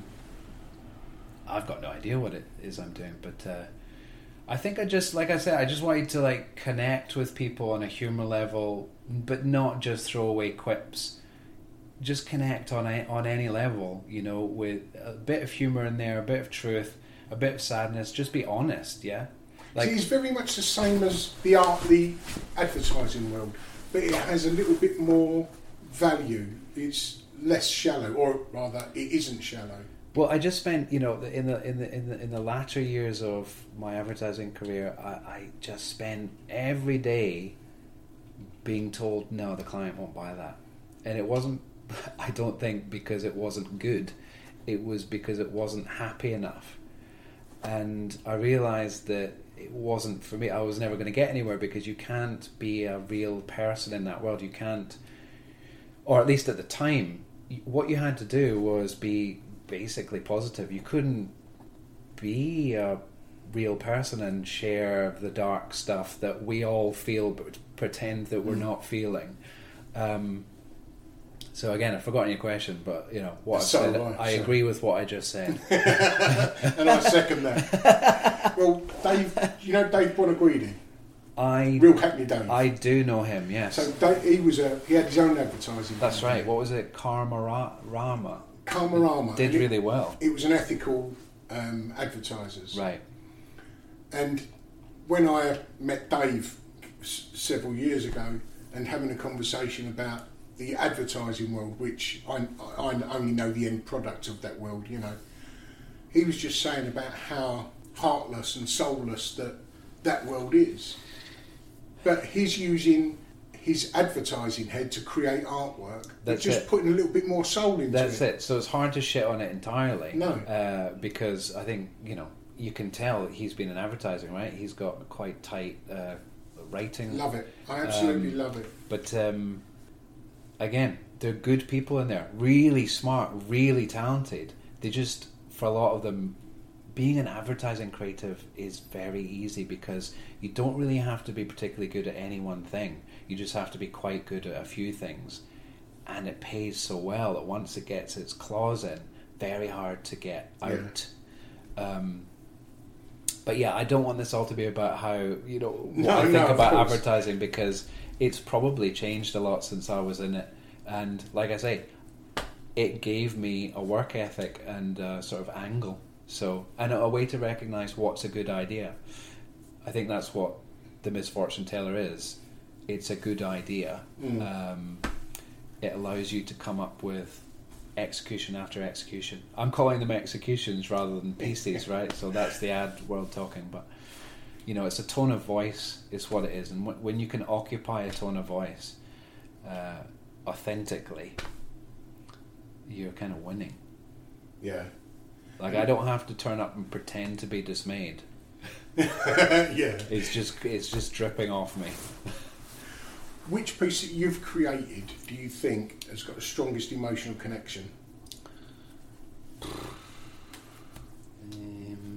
I've got no idea what it is I'm doing, but uh, I think I just, like I said, I just wanted to like connect with people on a humour level, but not just throw away quips. Just connect on a, on any level, you know, with a bit of humour in there, a bit of truth, a bit of sadness. Just be honest, yeah. Like, See, it's very much the same as the art, the advertising world, but it has a little bit more value. It's less shallow, or rather, it isn't shallow. well, I just spent, you know, in the in the in the in the latter years of my advertising career, I, I just spent every day being told, no, the client won't buy that, and it wasn't. I don't think because it wasn't good, it was because it wasn't happy enough, and I realised that it wasn't for me. I was never going to get anywhere because you can't be a real person in that world. You can't, or at least at the time, what you had to do was be basically positive. You couldn't be a real person and share the dark stuff that we all feel but pretend that we're mm. not feeling. Um, so again, I've forgotten your question, but you know what I've so said. right, I so. agree with what I just said, and I second that. Well, Dave, you know Dave Bonaguidi, I Real Hackney Dave. I do know him. Yes. So Dave, he was a he had his own advertising. That's company. right. What was it? Karma Rama. Karmarama. Did it, really well. It was an ethical um, advertisers. Right. And when I met Dave s- several years ago and having a conversation about the advertising world, which I, I only know the end product of that world, you know, he was just saying about how heartless and soulless that that world is. But he's using his advertising head to create artwork, but That's just it. putting a little bit more soul into That's it. it. So it's hard to shit on it entirely. No. Uh, because I think, you know, you can tell he's been in advertising, right? He's got quite tight uh, writing. Love it. I absolutely Um, love it. But um, again, there are good people in there. Really smart, really talented. They just, for a lot of them, being an advertising creative is very easy because you don't really have to be particularly good at any one thing. You just have to be quite good at a few things. And it pays so well that once it gets its claws in, very hard to get out. Yeah. Um, but yeah, I don't want this all to be about how, you know, what No, I think no, of about course. advertising, because it's probably changed a lot since I was in it. And like I say, it gave me a work ethic and a sort of angle. So, and a way to recognise what's a good idea. I think that's what the Misfortune Teller is. It's a good idea. Mm. Um, it allows you to come up with execution after execution. I'm calling them executions rather than pieces, right? So that's the ad world talking. But, you know, it's a tone of voice is what it is. And w- when you can occupy a tone of voice uh, authentically, you're kind of winning. Yeah. Like, I don't have to turn up and pretend to be dismayed. Yeah. It's just it's just dripping off me. Which piece that you've created do you think has got the strongest emotional connection? Um,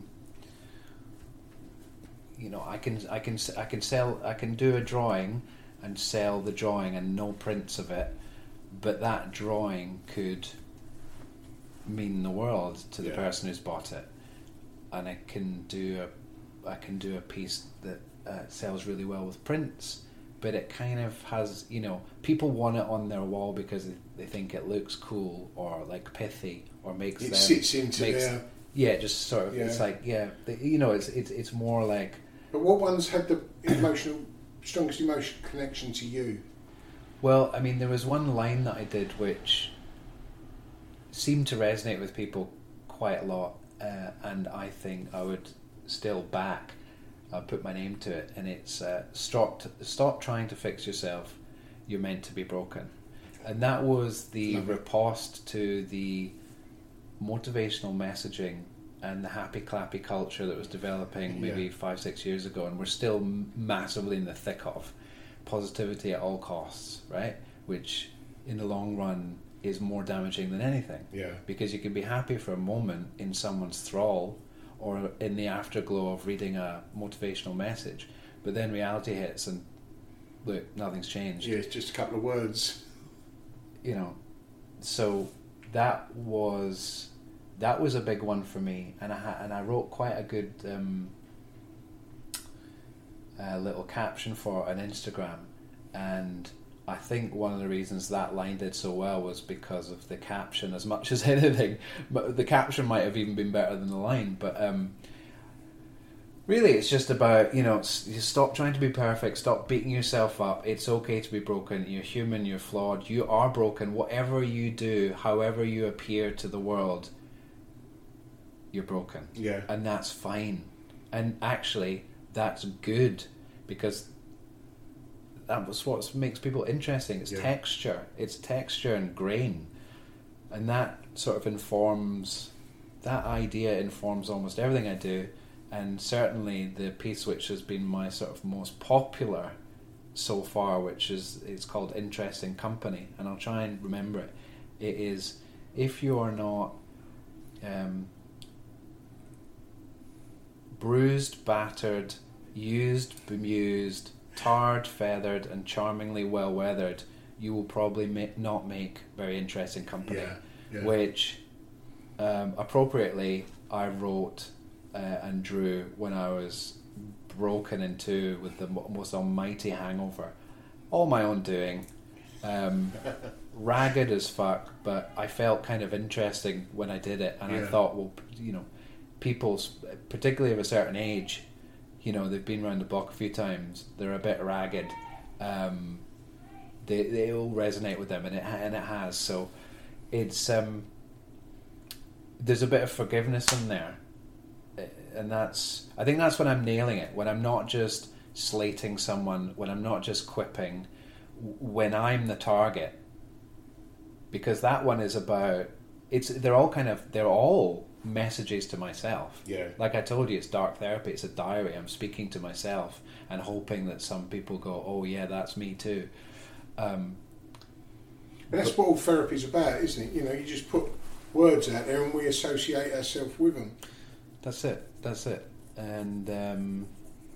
you know, I can I can I can sell I can do a drawing and sell the drawing and no prints of it, but that drawing could mean the world to the Yeah. person who's bought it, and I can do a I can do a piece that uh, sells really well with prints, but it kind of has, you know, people want it on their wall because they think it looks cool or like pithy or makes It them sits into makes, their... yeah, just sort of Yeah. it's like yeah, the, you know, it's it's it's more like But what ones had the emotional, strongest emotional connection to you? well, I mean, there was one line that I did which seemed to resonate with people quite a lot, uh, and I think I would still back. I put my name to it, and it's uh, stop t- stop trying to fix yourself. You're meant to be broken, and that was the riposte to the motivational messaging and the happy clappy culture that was developing maybe yeah. five six years ago, and we're still m- massively in the thick of positivity at all costs, right? Which in the long run is more damaging than anything. Yeah. Because you can be happy for a moment in someone's thrall or in the afterglow of reading a motivational message, but then reality hits and look, nothing's changed. Yeah, it's just a couple of words. You know, so that was that was a big one for me, and I ha- and I wrote quite a good um, uh, little caption for it on Instagram, and I think one of the reasons that line did so well was because of the caption as much as anything. But the caption might have even been better than the line. But um, really, it's just about, you know, you stop trying to be perfect, stop beating yourself up. It's okay to be broken. You're human, you're flawed, you are broken. Whatever you do, however you appear to the world, you're broken. Yeah. And that's fine. And actually, that's good, because that's what makes people interesting. It's yeah. texture. It's texture and grain. And that sort of informs, that idea informs almost everything I do. And certainly the piece which has been my sort of most popular so far, which is, it's called Interesting Company, and I'll try and remember it. It is, if you are not um, bruised, battered, used, bemused, tarred, feathered, and charmingly well weathered, you will probably ma- not make very interesting company. Yeah, yeah. Which, um, appropriately, I wrote uh, and drew when I was broken in two with the mo- most almighty hangover. All my own doing. Um, ragged as fuck, but I felt kind of interesting when I did it, and yeah. I thought, well, you know, people, particularly of a certain age, you know, they've been around the block a few times, they're a bit ragged, um, they they all resonate with them, and it and it has. So it's um, there's a bit of forgiveness in there, and that's, I think that's when I'm nailing it, when I'm not just slating someone, when I'm not just quipping, when I'm the target, because that one is about, it's they're all kind of they're all messages to myself. Yeah. Like I told you, it's dark therapy. It's a diary. I'm speaking to myself and hoping that some people go, "Oh yeah, that's me too." Um, and that's but, what all therapy's about, isn't it? You know, you just put words out there and we associate ourselves with them. That's it. That's it. And um,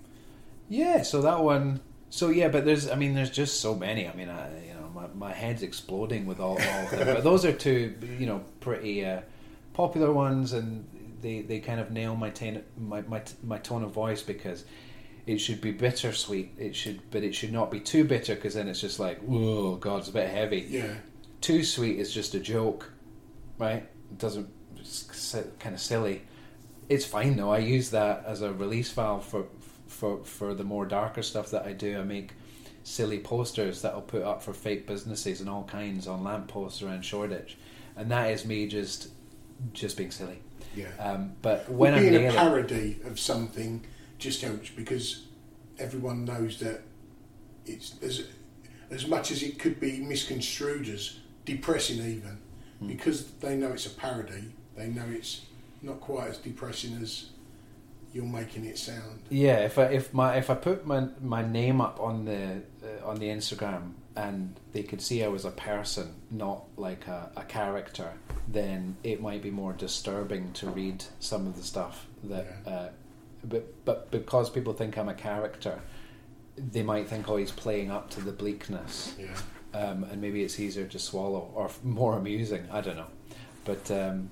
yeah, so that one. So yeah, but there's, I mean, there's just so many. I mean, I, you know, my my head's exploding with all, all of them. But those are two, you know, pretty uh, popular ones, and they, they kind of nail my, ten, my my my tone of voice, because it should be bittersweet. It should, but it should not be too bitter, because then it's just like, whoa, God, it's a bit heavy. Yeah. Too sweet is just a joke, right? It doesn't, it's kind of silly. It's fine though. I use that as a release valve for for for the more darker stuff that I do. I make silly posters that I'll put up for fake businesses and all kinds on lampposts around Shoreditch, and that is me just just being silly. Yeah. Um, but when well, I'm being a parody of something just helps, because everyone knows that it's as as much as it could be misconstrued as depressing, even mm. because they know it's a parody. They know it's not quite as depressing as you're making it sound. Yeah, if I if my if I put my my name up on the uh, on the Instagram and they could see I was a person, not like a, a character, then it might be more disturbing to read some of the stuff that. Yeah. Uh, but but because people think I'm a character, they might think, oh, he's playing up to the bleakness. Yeah. Um, and maybe it's easier to swallow or more amusing. I don't know, but um,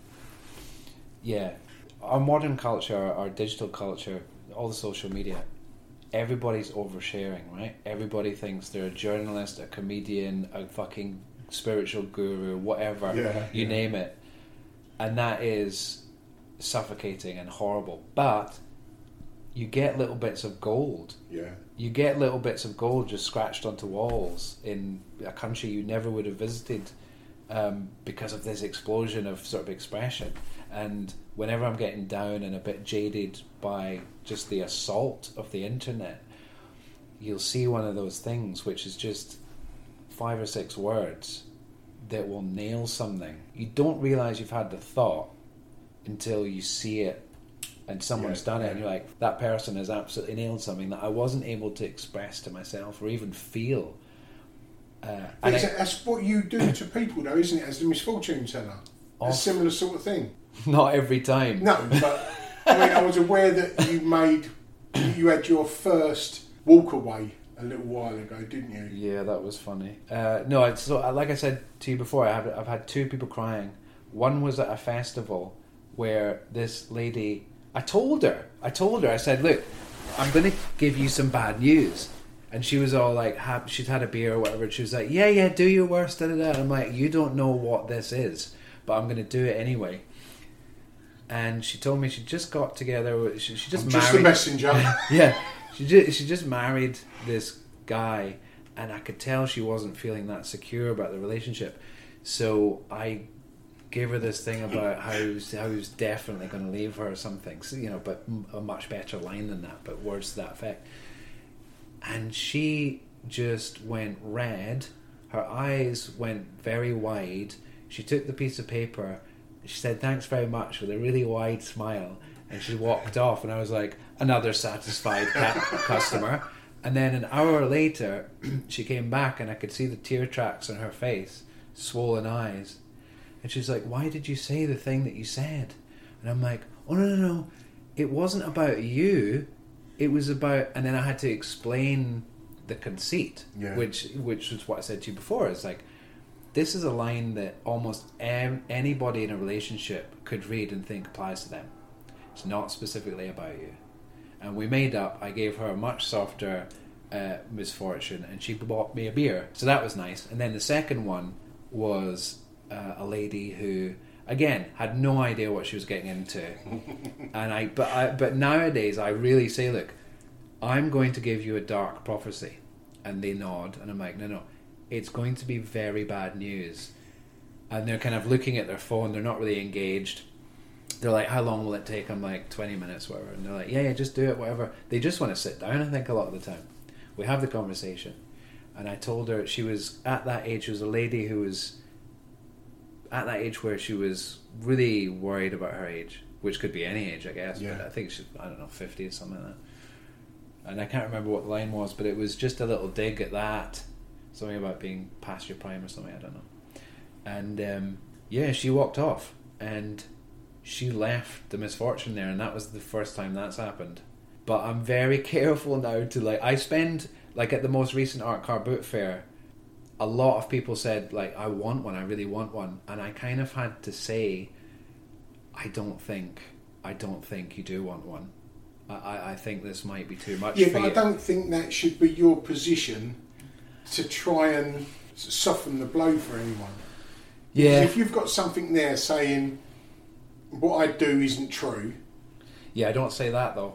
yeah. Our modern culture, our digital culture, all the social media, everybody's oversharing, right? Everybody thinks they're a journalist, a comedian, a fucking spiritual guru, whatever, yeah, you yeah. name it. And that is suffocating and horrible. But you get little bits of gold. Yeah. You get little bits of gold just scratched onto walls in a country you never would have visited um, because of this explosion of sort of expression. And whenever I'm getting down and a bit jaded by just the assault of the internet, you'll see one of those things which is just five or six words that will nail something. You don't realise you've had the thought until you see it and someone's yeah, done it, yeah. and you're like, that person has absolutely nailed something that I wasn't able to express to myself or even feel. Uh, and I, that's what you do to people, though, isn't it? As the misfortune teller, a similar sort of thing. Not every time. No, but I mean, I was aware that you made, you had your first walk away a little while ago, didn't you? Yeah, that was funny. Uh, no, it's, so like I said to you before, I have, I've had two people crying. One was at a festival where this lady, I told her, I told her, I said, look, I'm going to give you some bad news. And she was all like, ha- she'd had a beer or whatever, and she was like, yeah, yeah, do your worst, da da da. And I'm like, you don't know what this is, but I'm going to do it anyway. And she told me she just got together, she, she just I'm married... just the messenger. Yeah, she just, she just married this guy, and I could tell she wasn't feeling that secure about the relationship. So I gave her this thing about how he was, how he was definitely going to leave her or something, so, you know, but a much better line than that, but words to that effect. And she just went red. Her eyes went very wide. She took the piece of paper. She said, thanks very much, with a really wide smile. And she walked off. And I was like, another satisfied customer. And then an hour later, she came back and I could see the tear tracks on her face, swollen eyes. And she's like, why did you say the thing that you said? And I'm like, oh, no, no, no. It wasn't about you. It was about, and then I had to explain the conceit, yeah. which which was what I said to you before. It's like, this is a line that almost em- anybody in a relationship could read and think applies to them. It's not specifically about you. And we made up. I gave her a much softer uh, misfortune, and she bought me a beer. So that was nice. And then the second one was uh, a lady who, again, had no idea what she was getting into. and I, but I, but nowadays I really say, look, I'm going to give you a dark prophecy, and they nod, and I'm like, no, no, it's going to be very bad news. And they're kind of looking at their phone. They're not really engaged. They're like, how long will it take? I'm like, twenty minutes, whatever. And they're like, yeah, yeah, just do it, whatever. They just want to sit down, I think, a lot of the time. We have the conversation. And I told her, she was at that age, she was a lady who was at that age where she was really worried about her age, which could be any age, I guess. Yeah. But I think she's, I don't know, fifty or something like that. And I can't remember what the line was, but it was just a little dig at that. Something about being past your prime or something, I don't know. And um, yeah, she walked off and she left the misfortune there, and that was the first time that's happened. But I'm very careful now to, like, I spend, like, at the most recent Art Car Boot Fair, a lot of people said, like, I want one, I really want one. And I kind of had to say, I don't think, I don't think you do want one. I, I think this might be too much yeah, for but you. I don't think that should be your position to try and soften the blow for anyone. Yeah. Because if you've got something there saying, what I do isn't true. Yeah, I don't say that, though.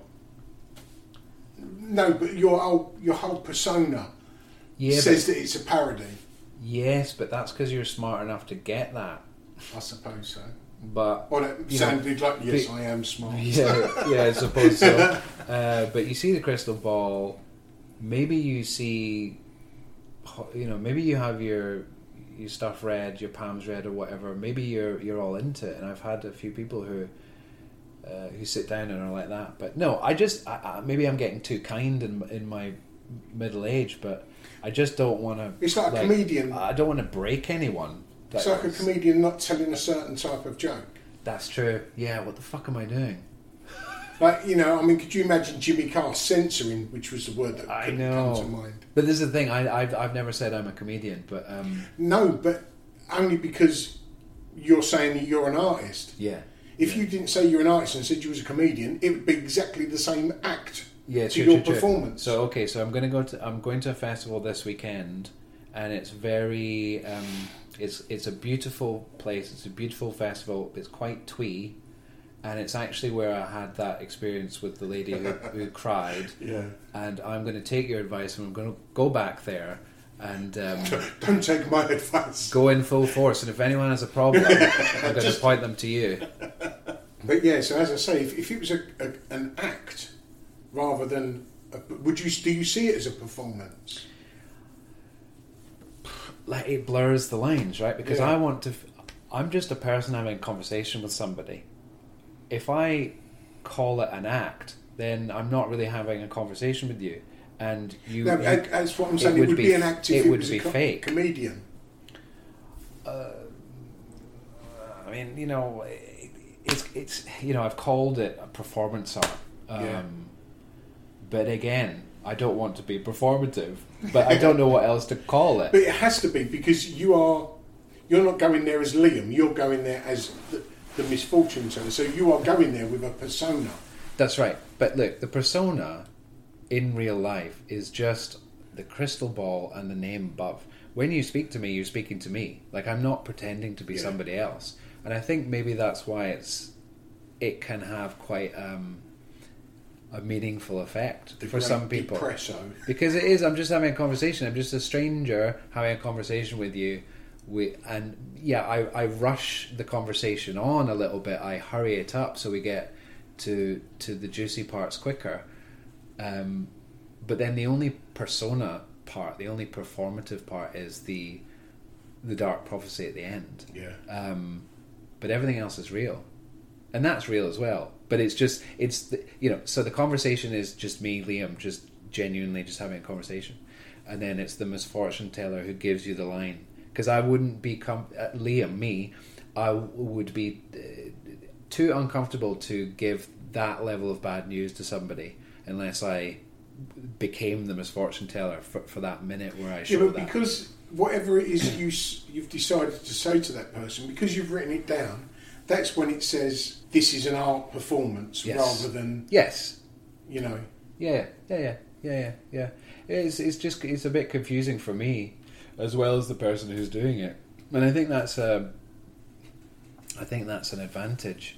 No, but your whole, your whole persona yeah, says that it's a parody. Yes, but that's because you're smart enough to get that. I suppose so. But well, it sounded know, like, yes, but, I am smart. Yeah, yeah, I suppose so. Uh, but you see the crystal ball, maybe you see, you know, maybe you have your your stuff read, your palms read or whatever. Maybe you're you're all into it. And I've had a few people who uh, who sit down and are like that. But no, I just, I, I, maybe I'm getting too kind in, in my middle age, but I just don't want to... It's like a like, comedian. I don't want to break anyone. It's like a comedian not telling a certain type of joke. That's true. Yeah, what the fuck am I doing? Like, you know, I mean, could you imagine Jimmy Carr censoring, which was the word that I know. come to mind? But this is the thing, I, I've, I've never said I'm a comedian, but... Um, no, but only because you're saying that you're an artist. Yeah. If yeah. you didn't say you're an artist and said you was a comedian, it would be exactly the same act yeah, to true, your true, performance. True. So, okay, so I'm going to go to I'm going to a festival this weekend, and it's very... Um, It's it's a beautiful place. It's a beautiful festival. It's quite twee, and it's actually where I had that experience with the lady who, who cried. Yeah. And I'm going to take your advice, and I'm going to go back there, and um, don't take my advice. Go in full force. And if anyone has a problem, I'm going to point them to you. But yeah, so as I say, if, if it was a, a, an act rather than, a, would you do you see it as a performance? Like it blurs the lines, right? Because Yeah. I want to. I'm just a person having a conversation with somebody. If I call it an act, then I'm not really having a conversation with you. And you, No, you that's what I'm saying. It would, it would be, be an act if it, it would was be a co- fake. comedian. Uh, I mean, you know, it, it's it's you know, I've called it a performance art. Um, Yeah. But again, I don't want to be performative. But I don't know what else to call it. But it has to be, because you are, you're not going there as Liam, you're going there as the, the misfortune teller. So you are going there with a persona. That's right. But look, the persona in real life is just the crystal ball and the name above. When you speak to me, you're speaking to me. Like, I'm not pretending to be Yeah. somebody else. And I think maybe that's why it's it can have quite um, a meaningful effect The for great some people. depresso. Because it is, I'm just having a conversation. I'm just a stranger having a conversation with you. We, and yeah, I, I rush the conversation on a little bit. I hurry it up so we get to to the juicy parts quicker. Um, but then the only persona part, the only performative part is the the dark prophecy at the end. Yeah. Um, but everything else is real. And that's real as well. But it's just, it's, the, you know, so the conversation is just me, Liam, just genuinely just having a conversation. And then it's the misfortune teller who gives you the line. Because I wouldn't be, com- uh, Liam, me, I w- would be uh, too uncomfortable to give that level of bad news to somebody unless I became the misfortune teller for, for that minute where I show Yeah, but that. because whatever it is you, s- you've decided to say to that person, because you've written it down, that's when it says this is an art performance Yes. rather than, Yes. you know. Yeah, yeah, yeah, yeah, yeah, yeah. It's it's just it's a bit confusing for me, as well as the person who's doing it, and I think that's a, I think that's an advantage.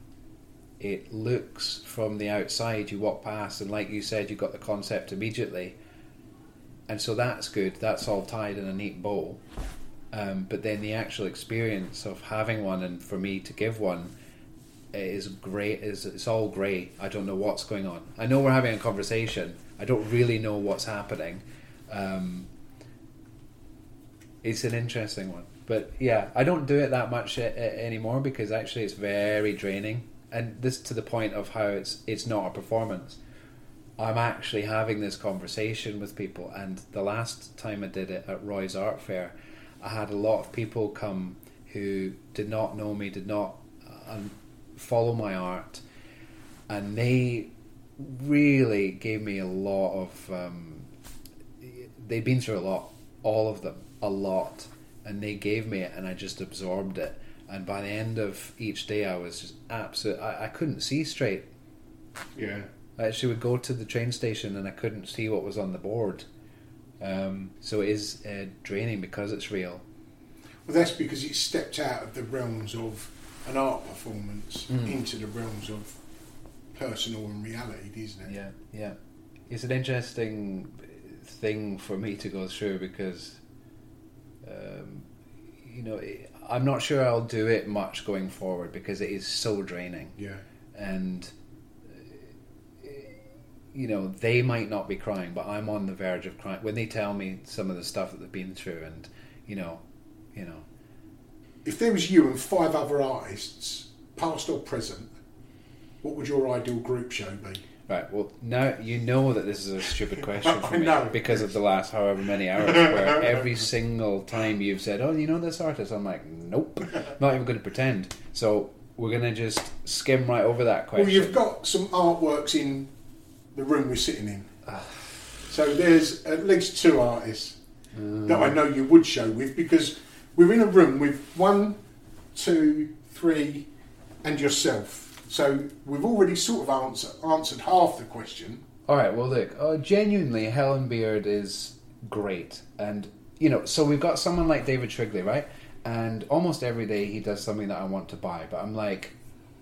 It looks from the outside, you walk past, and like you said, you got the concept immediately, and so that's good. That's all tied in a neat bow. Um, but then the actual experience of having one, and for me to give one, is great. Is it's all grey. I don't know what's going on. I know we're having a conversation. I don't really know what's happening. Um, it's an interesting one, but yeah, I don't do it that much a- a- anymore because actually it's very draining. And this to the point of how it's it's not a performance. I'm actually having this conversation with people, and the last time I did it at Roy's Art Fair, I had a lot of people come who did not know me, did not uh, follow my art, and they really gave me a lot of um, they'd been through a lot, all of them, a lot, and they gave me it and I just absorbed it, and by the end of each day I was just absolute I, I couldn't see straight. Yeah. I actually would go to the train station and I couldn't see what was on the board. Um, so it is uh, draining because it's real. Well, that's because it stepped out of the realms of an art performance Mm. into the realms of personal and reality, isn't it? Yeah, yeah. It's an interesting thing for me to go through because, um, you know, it, I'm not sure I'll do it much going forward because it is so draining. Yeah. And, uh, you know, they might not be crying, but I'm on the verge of crying when they tell me some of the stuff that they've been through, and you know, you know. If there was you and five other artists, past or present, what would your ideal group show be? Right, well, now you know that this is a stupid question for I me know. because of the last however many hours where every single time you've said, oh, you know this artist? I'm like, nope, not even going to pretend. So we're going to just skim right over that question. Well, you've got some artworks in the room we're sitting in. So there's at least two artists Mm. that I know you would show with, because we're in a room with one, two, three, and yourself. So we've already sort of answer, answered half the question. All right, well, look, uh, genuinely, Helen Beard is great. And, you know, so we've got someone like David Shrigley, right? And almost every day he does something that I want to buy. But I'm like,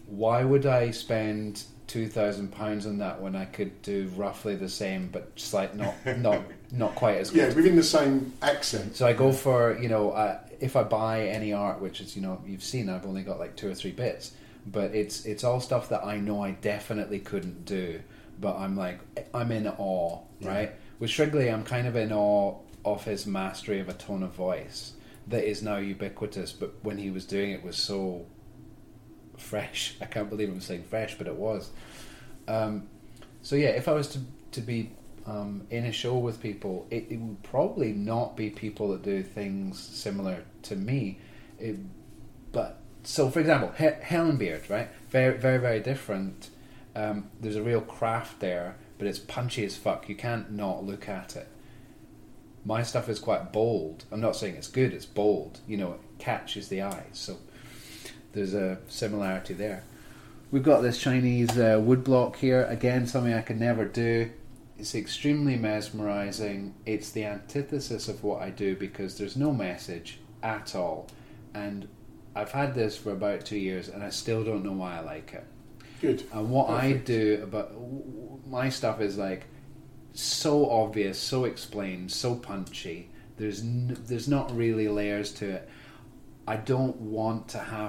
why would I spend two thousand pounds on that when I could do roughly the same, but slight not not not quite as good? Yeah, within the same accent. So I go for, you know, uh, if I buy any art, which is, you know, you've seen, I've only got like two or three bits, but it's it's all stuff that I know I definitely couldn't do, but I'm like, I'm in awe, yeah. right? With Shrigley, I'm kind of in awe of his mastery of a tone of voice that is now ubiquitous, but when he was doing it was so fresh. I can't believe I'm saying fresh, but it was. Um, so yeah, if I was to, to be um, in a show with people, it, it would probably not be people that do things similar to me. It, but so, for example, he- Helen Beard, right? Very, very, very different. Um, there's a real craft there, but it's punchy as fuck. You can't not look at it. My stuff is quite bold. I'm not saying it's good, it's bold. You know, it catches the eye. So there's a similarity there. We've got this Chinese uh, woodblock here. Again, something I could never do. It's extremely mesmerizing. It's the antithesis of what I do because there's no message at all. And I've had this for about two years and I still don't know why I like it. Good. And what Perfect. I do about my stuff is like so obvious, so explained, so punchy. There's n- there's not really layers to it. I don't want to have,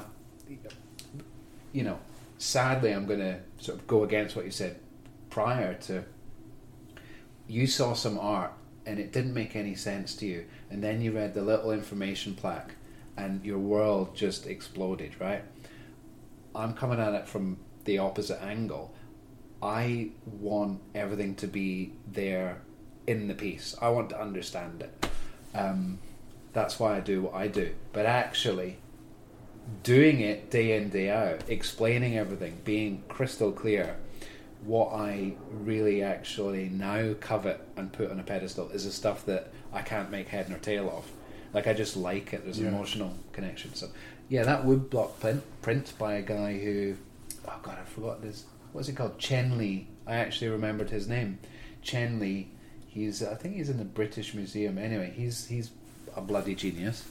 you know, sadly I'm going to sort of go against what you said prior to. You saw some art and it didn't make any sense to you, and then you read the little information plaque and your world just exploded, right? I'm coming at it from the opposite angle. I want everything to be there in the piece. I want to understand it. Um, that's why I do what I do. But actually, doing it day in, day out, explaining everything, being crystal clear, what I really actually now covet and put on a pedestal is the stuff that I can't make head nor tail of. Like, I just like it. There's an yeah. emotional connection. So, yeah, that woodblock print, print by a guy who... Oh, God, I forgot this... What's it called? Chen Li. I actually remembered his name. Chen Li. He's, I think he's in the British Museum. Anyway, he's he's a bloody genius.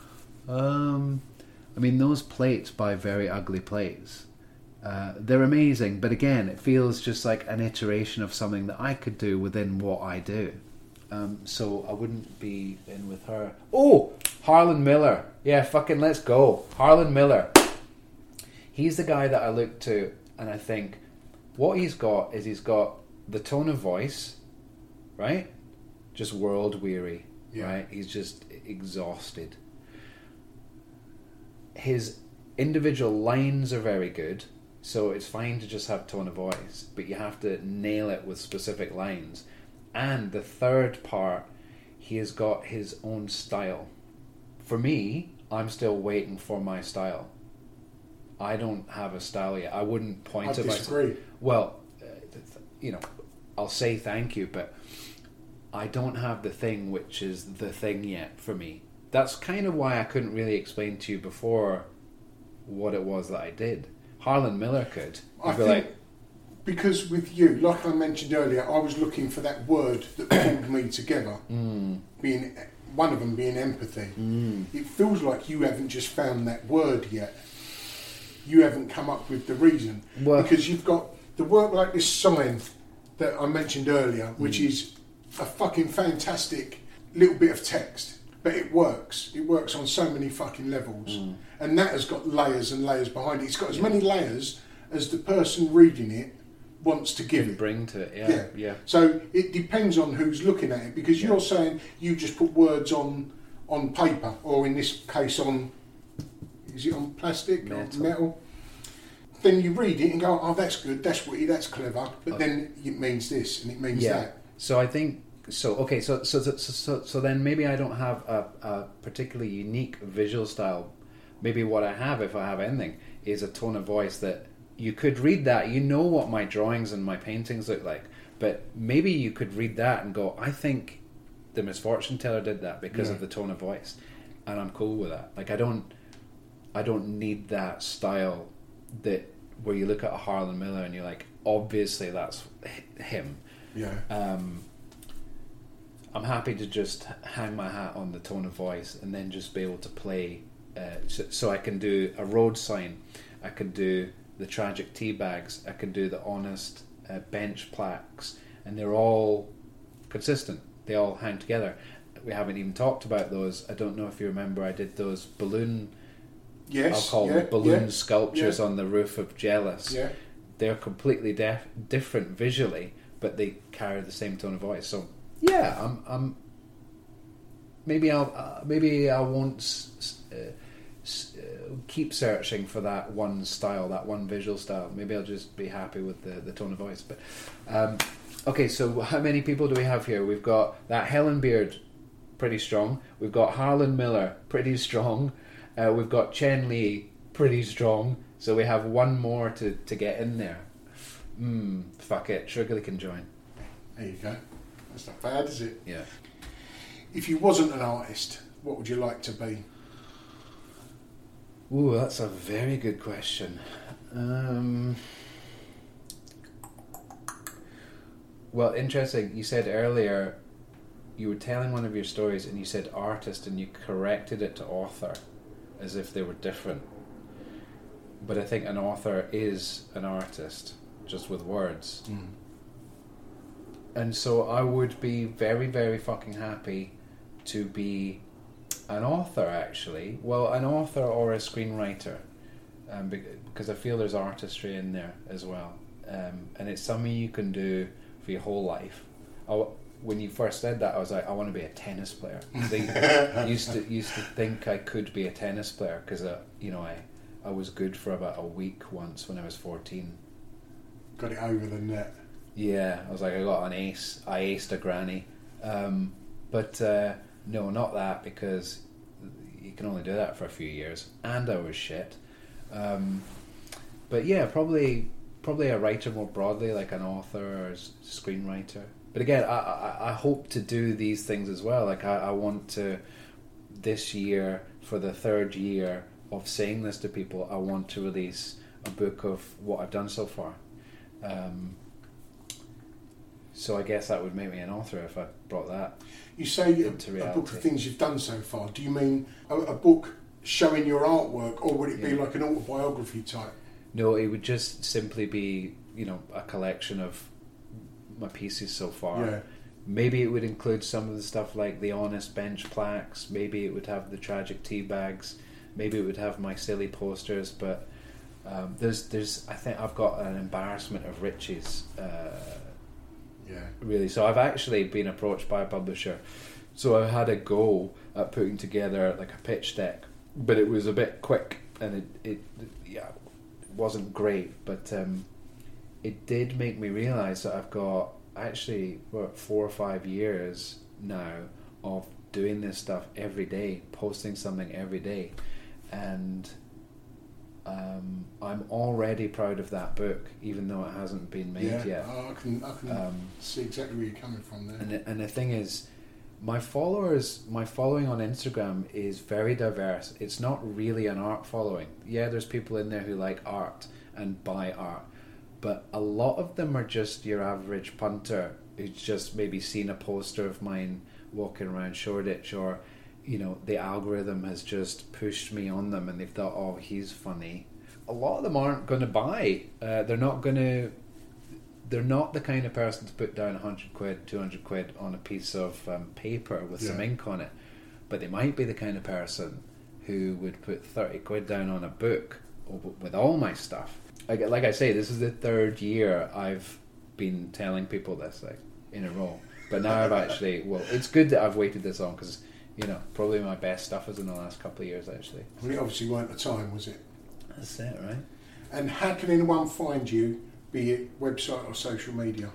Um, I mean, those plates by Very Ugly Plates, uh, they're amazing. But again, it feels just like an iteration of something that I could do within what I do. Um, so I wouldn't be in with her. Oh, Harlan Miller. Yeah, fucking let's go. Harlan Miller. He's the guy that I look to, and I think, what he's got is he's got the tone of voice, right? Just world weary, yeah. right? He's just exhausted. His individual lines are very good, so it's fine to just have tone of voice, but you have to nail it with specific lines. And the third part, he has got his own style. For me, I'm still waiting for my style. I don't have a style yet. I wouldn't point I at myself. disagree. Well, uh, you know, I'll say thank you, but I don't have the thing which is the thing yet for me. That's kind of why I couldn't really explain to you before what it was that I did. Harlan Miller could. I be think like, because with you, like I mentioned earlier, I was looking for that word that pulled me together. Mm. Being one of them being empathy. Mm. It feels like you haven't just found that word yet. You haven't come up with the reason. Well, because you've got the work like this sign that I mentioned earlier, which mm. is a fucking fantastic little bit of text. But it works. It works on so many fucking levels. Mm. And that has got layers and layers behind it. It's got as many layers as the person reading it wants to give can it. bring to it, yeah, yeah. yeah. So it depends on who's looking at it, because yeah. you're saying you just put words on on paper, or in this case on, is it on plastic metal. or metal? Then you read it and go, oh, that's good, that's witty, that's clever. But okay. then it means this and it means yeah. that. So I think so. Okay, so so so so, so then maybe I don't have a, a particularly unique visual style. Maybe what I have, if I have anything, is a tone of voice that you could read that. You know what my drawings and my paintings look like, but maybe you could read that and go, I think the Misfortune Teller did that because yeah. of the tone of voice, and I'm cool with that. Like I don't, I don't need that style that where you look at a Harlan Miller and you're like, obviously that's him. Yeah. Um, I'm happy to just hang my hat on the tone of voice and then just be able to play. Uh, so, so I can do a road sign, I can do the tragic tea bags. I can do the honest uh, bench plaques, and they're all consistent. They all hang together. We haven't even talked about those. I don't know if you remember, I did those balloon, yes, I'll call yeah, them balloon yeah, sculptures yeah. on the roof of Jealous. Yeah. They're completely def- different visually, but they carry the same tone of voice. So yeah, I'm, I'm maybe I'll uh, maybe I won't s- uh, s- uh, keep searching for that one style, that one visual style. Maybe I'll just be happy with the, the tone of voice. But um, okay, so how many people do we have here? We've got that Helen Beard, pretty strong. We've got Harlan Miller, pretty strong. Uh, we've got Chen Li, pretty strong. So we have one more to, to get in there. Hmm, fuck it. Sugarly can join. There you go. That's not bad, is it? Yeah. If you wasn't an artist, what would you like to be? Ooh, that's a very good question. Um, well, interesting. You said earlier you were telling one of your stories and you said artist and you corrected it to author as if they were different. But I think an author is an artist, just with words. Mm. And so I would be very, very fucking happy to be an author, actually. Well, an author or a screenwriter. Um, because I feel there's artistry in there as well. Um, and it's something you can do for your whole life. I, when you first said that, I was like, I want to be a tennis player. I used to used to think I could be a tennis player because, uh, you know, I... I was good for about a week once when I was fourteen. Got it over the net. Yeah, I was like, I got an ace. I aced a granny. Um, but uh, no, not that, because you can only do that for a few years. And I was shit. Um, but yeah, probably probably a writer more broadly, like an author or a screenwriter. But again, I, I, I hope to do these things as well. Like I, I want to, this year, for the third year of saying this to people, I want to release a book of what I've done so far. Um, so I guess that would make me an author if I brought that. You say a, into a reality. book of things you've done so far. Do you mean a, a book showing your artwork, or would it be Yeah. like an autobiography type? No, it would just simply be, you know, a collection of my pieces so far. Yeah. Maybe it would include some of the stuff like the honest bench plaques. Maybe it would have the tragic tea bags. Maybe it would have my silly posters, but um, there's, there's. I think I've got an embarrassment of riches, uh, Yeah. really. So I've actually been approached by a publisher. So I had a go at putting together like a pitch deck, but it was a bit quick, and it, it yeah, it wasn't great. But um, it did make me realise that I've got actually what, four or five years now of doing this stuff every day, posting something every day. And um, I'm already proud of that book, even though it hasn't been made Yeah. yet. Oh, I can I can Um, see exactly where you're coming from there. And the, and the thing is, my followers, my following on Instagram is very diverse. It's not really an art following. Yeah, there's people in there who like art and buy art, but a lot of them are just your average punter who's just maybe seen a poster of mine walking around Shoreditch, or you know, the algorithm has just pushed me on them and they've thought, oh, he's funny. A lot of them aren't going to buy. Uh, they're not going to... They're not the kind of person to put down one hundred quid, two hundred quid on a piece of um, paper with Yeah. some ink on it. But they might be the kind of person who would put thirty quid down on a book with all my stuff. Like, like I say, this is the third year I've been telling people this, like, in a row. But now I've actually... Well, it's good that I've waited this long, because... You know, probably my best stuff is in the last couple of years, actually. Well, it obviously weren't the time, was it? That's it, right? And how can anyone find you, be it website or social media?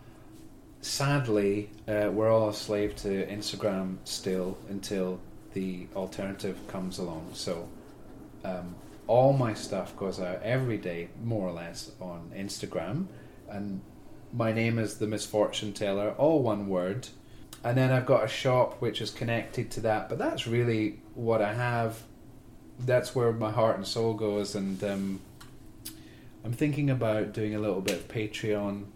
Sadly, uh, we're all a slave to Instagram still until the alternative comes along. So um, all my stuff goes out every day, more or less, on Instagram. And my name is The Misfortune Teller, all one word. And then I've got a shop which is connected to that, but that's really what I have. That's where my heart and soul goes, and um, I'm thinking about doing a little bit of Patreon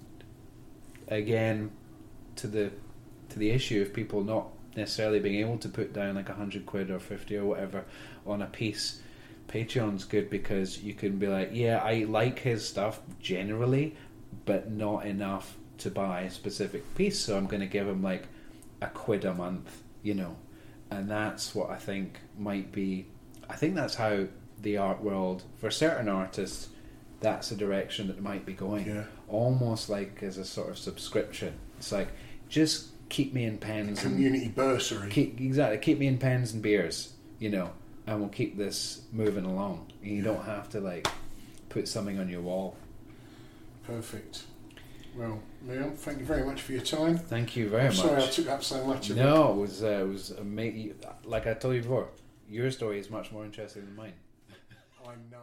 again, to the to the issue of people not necessarily being able to put down like a hundred quid or fifty or whatever on a piece. Patreon's good because you can be like, yeah, I like his stuff generally, but not enough to buy a specific piece, so I'm going to give him like a quid a month, you know. And that's what I think might be, I think that's how the art world, for certain artists, that's the direction that it might be going. Yeah. Almost like as a sort of subscription. It's like, just keep me in pens. A community and bursary. Keep, exactly, keep me in pens and beers, you know, and we'll keep this moving along. And you yeah. don't have to like put something on your wall. Perfect. Well, Liam, thank you very much for your time. Thank you very I'm much. Sorry I took up so much of it. No, it was, uh, it was amazing. Like I told you before, your story is much more interesting than mine. I know.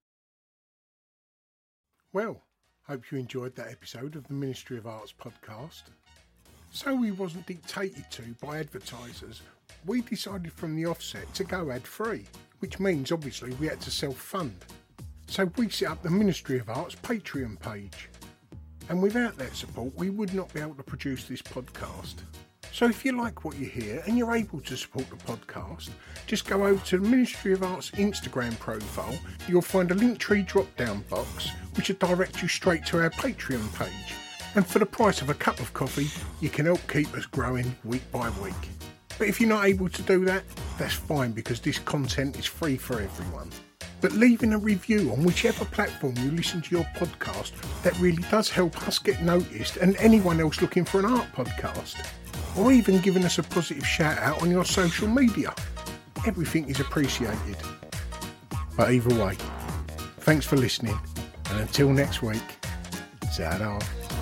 Well, hope you enjoyed that episode of the Ministry of Arts podcast. So we wasn't dictated to by advertisers, we decided from the offset to go ad-free, which means obviously we had to self-fund. So we set up the Ministry of Arts Patreon page. And without that support, we would not be able to produce this podcast. So if you like what you hear and you're able to support the podcast, just go over to the Ministry of Arts Instagram profile. You'll find a Linktree drop-down box, which will direct you straight to our Patreon page. And for the price of a cup of coffee, you can help keep us growing week by week. But if you're not able to do that, that's fine, because this content is free for everyone. But leaving a review on whichever platform you listen to your podcast, that really does help us get noticed and anyone else looking for an art podcast. Or even giving us a positive shout out on your social media. Everything is appreciated. But either way, thanks for listening, and until next week, ta-da.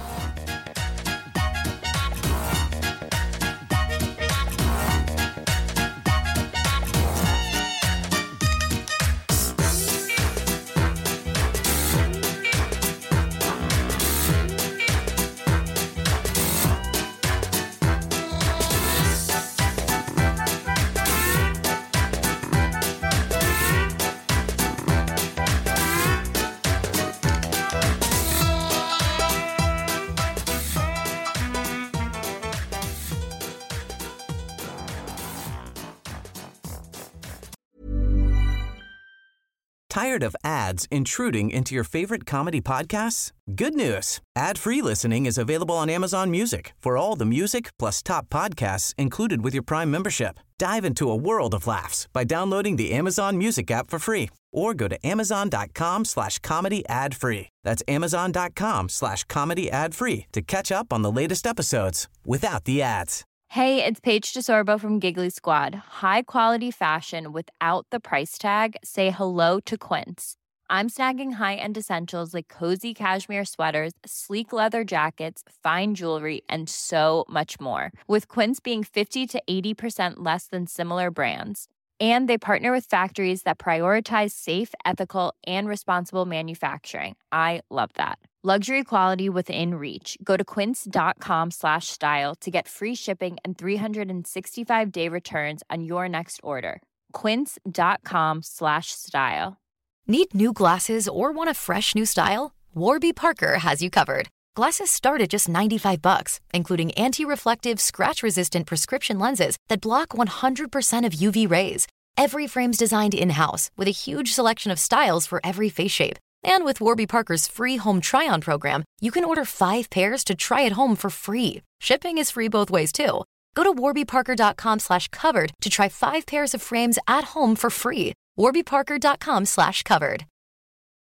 Tired of ads intruding into your favorite comedy podcasts? Good news. Ad-free listening is available on Amazon Music for all the music plus top podcasts included with your Prime membership. Dive into a world of laughs by downloading the Amazon Music app for free or go to amazon.com slash comedy ad free. That's amazon.com slash comedy ad free to catch up on the latest episodes without the ads. Hey, it's Paige DeSorbo from Giggly Squad. High quality fashion without the price tag. Say hello to Quince. I'm snagging high-end essentials like cozy cashmere sweaters, sleek leather jackets, fine jewelry, and so much more. With Quince being fifty to eighty percent less than similar brands. And they partner with factories that prioritize safe, ethical, and responsible manufacturing. I love that. Luxury quality within reach. Go to quince.com slash style to get free shipping and three sixty-five day returns on your next order. Quince.com slash style. Need new glasses or want a fresh new style? Warby Parker has you covered. Glasses start at just ninety-five bucks, including anti-reflective, scratch-resistant prescription lenses that block one hundred percent of U V rays. Every frame's designed in-house with a huge selection of styles for every face shape. And with Warby Parker's free home try-on program, you can order five pairs to try at home for free. Shipping is free both ways, too. Go to warbyparker.com slash covered to try five pairs of frames at home for free. warbyparker.com slash covered.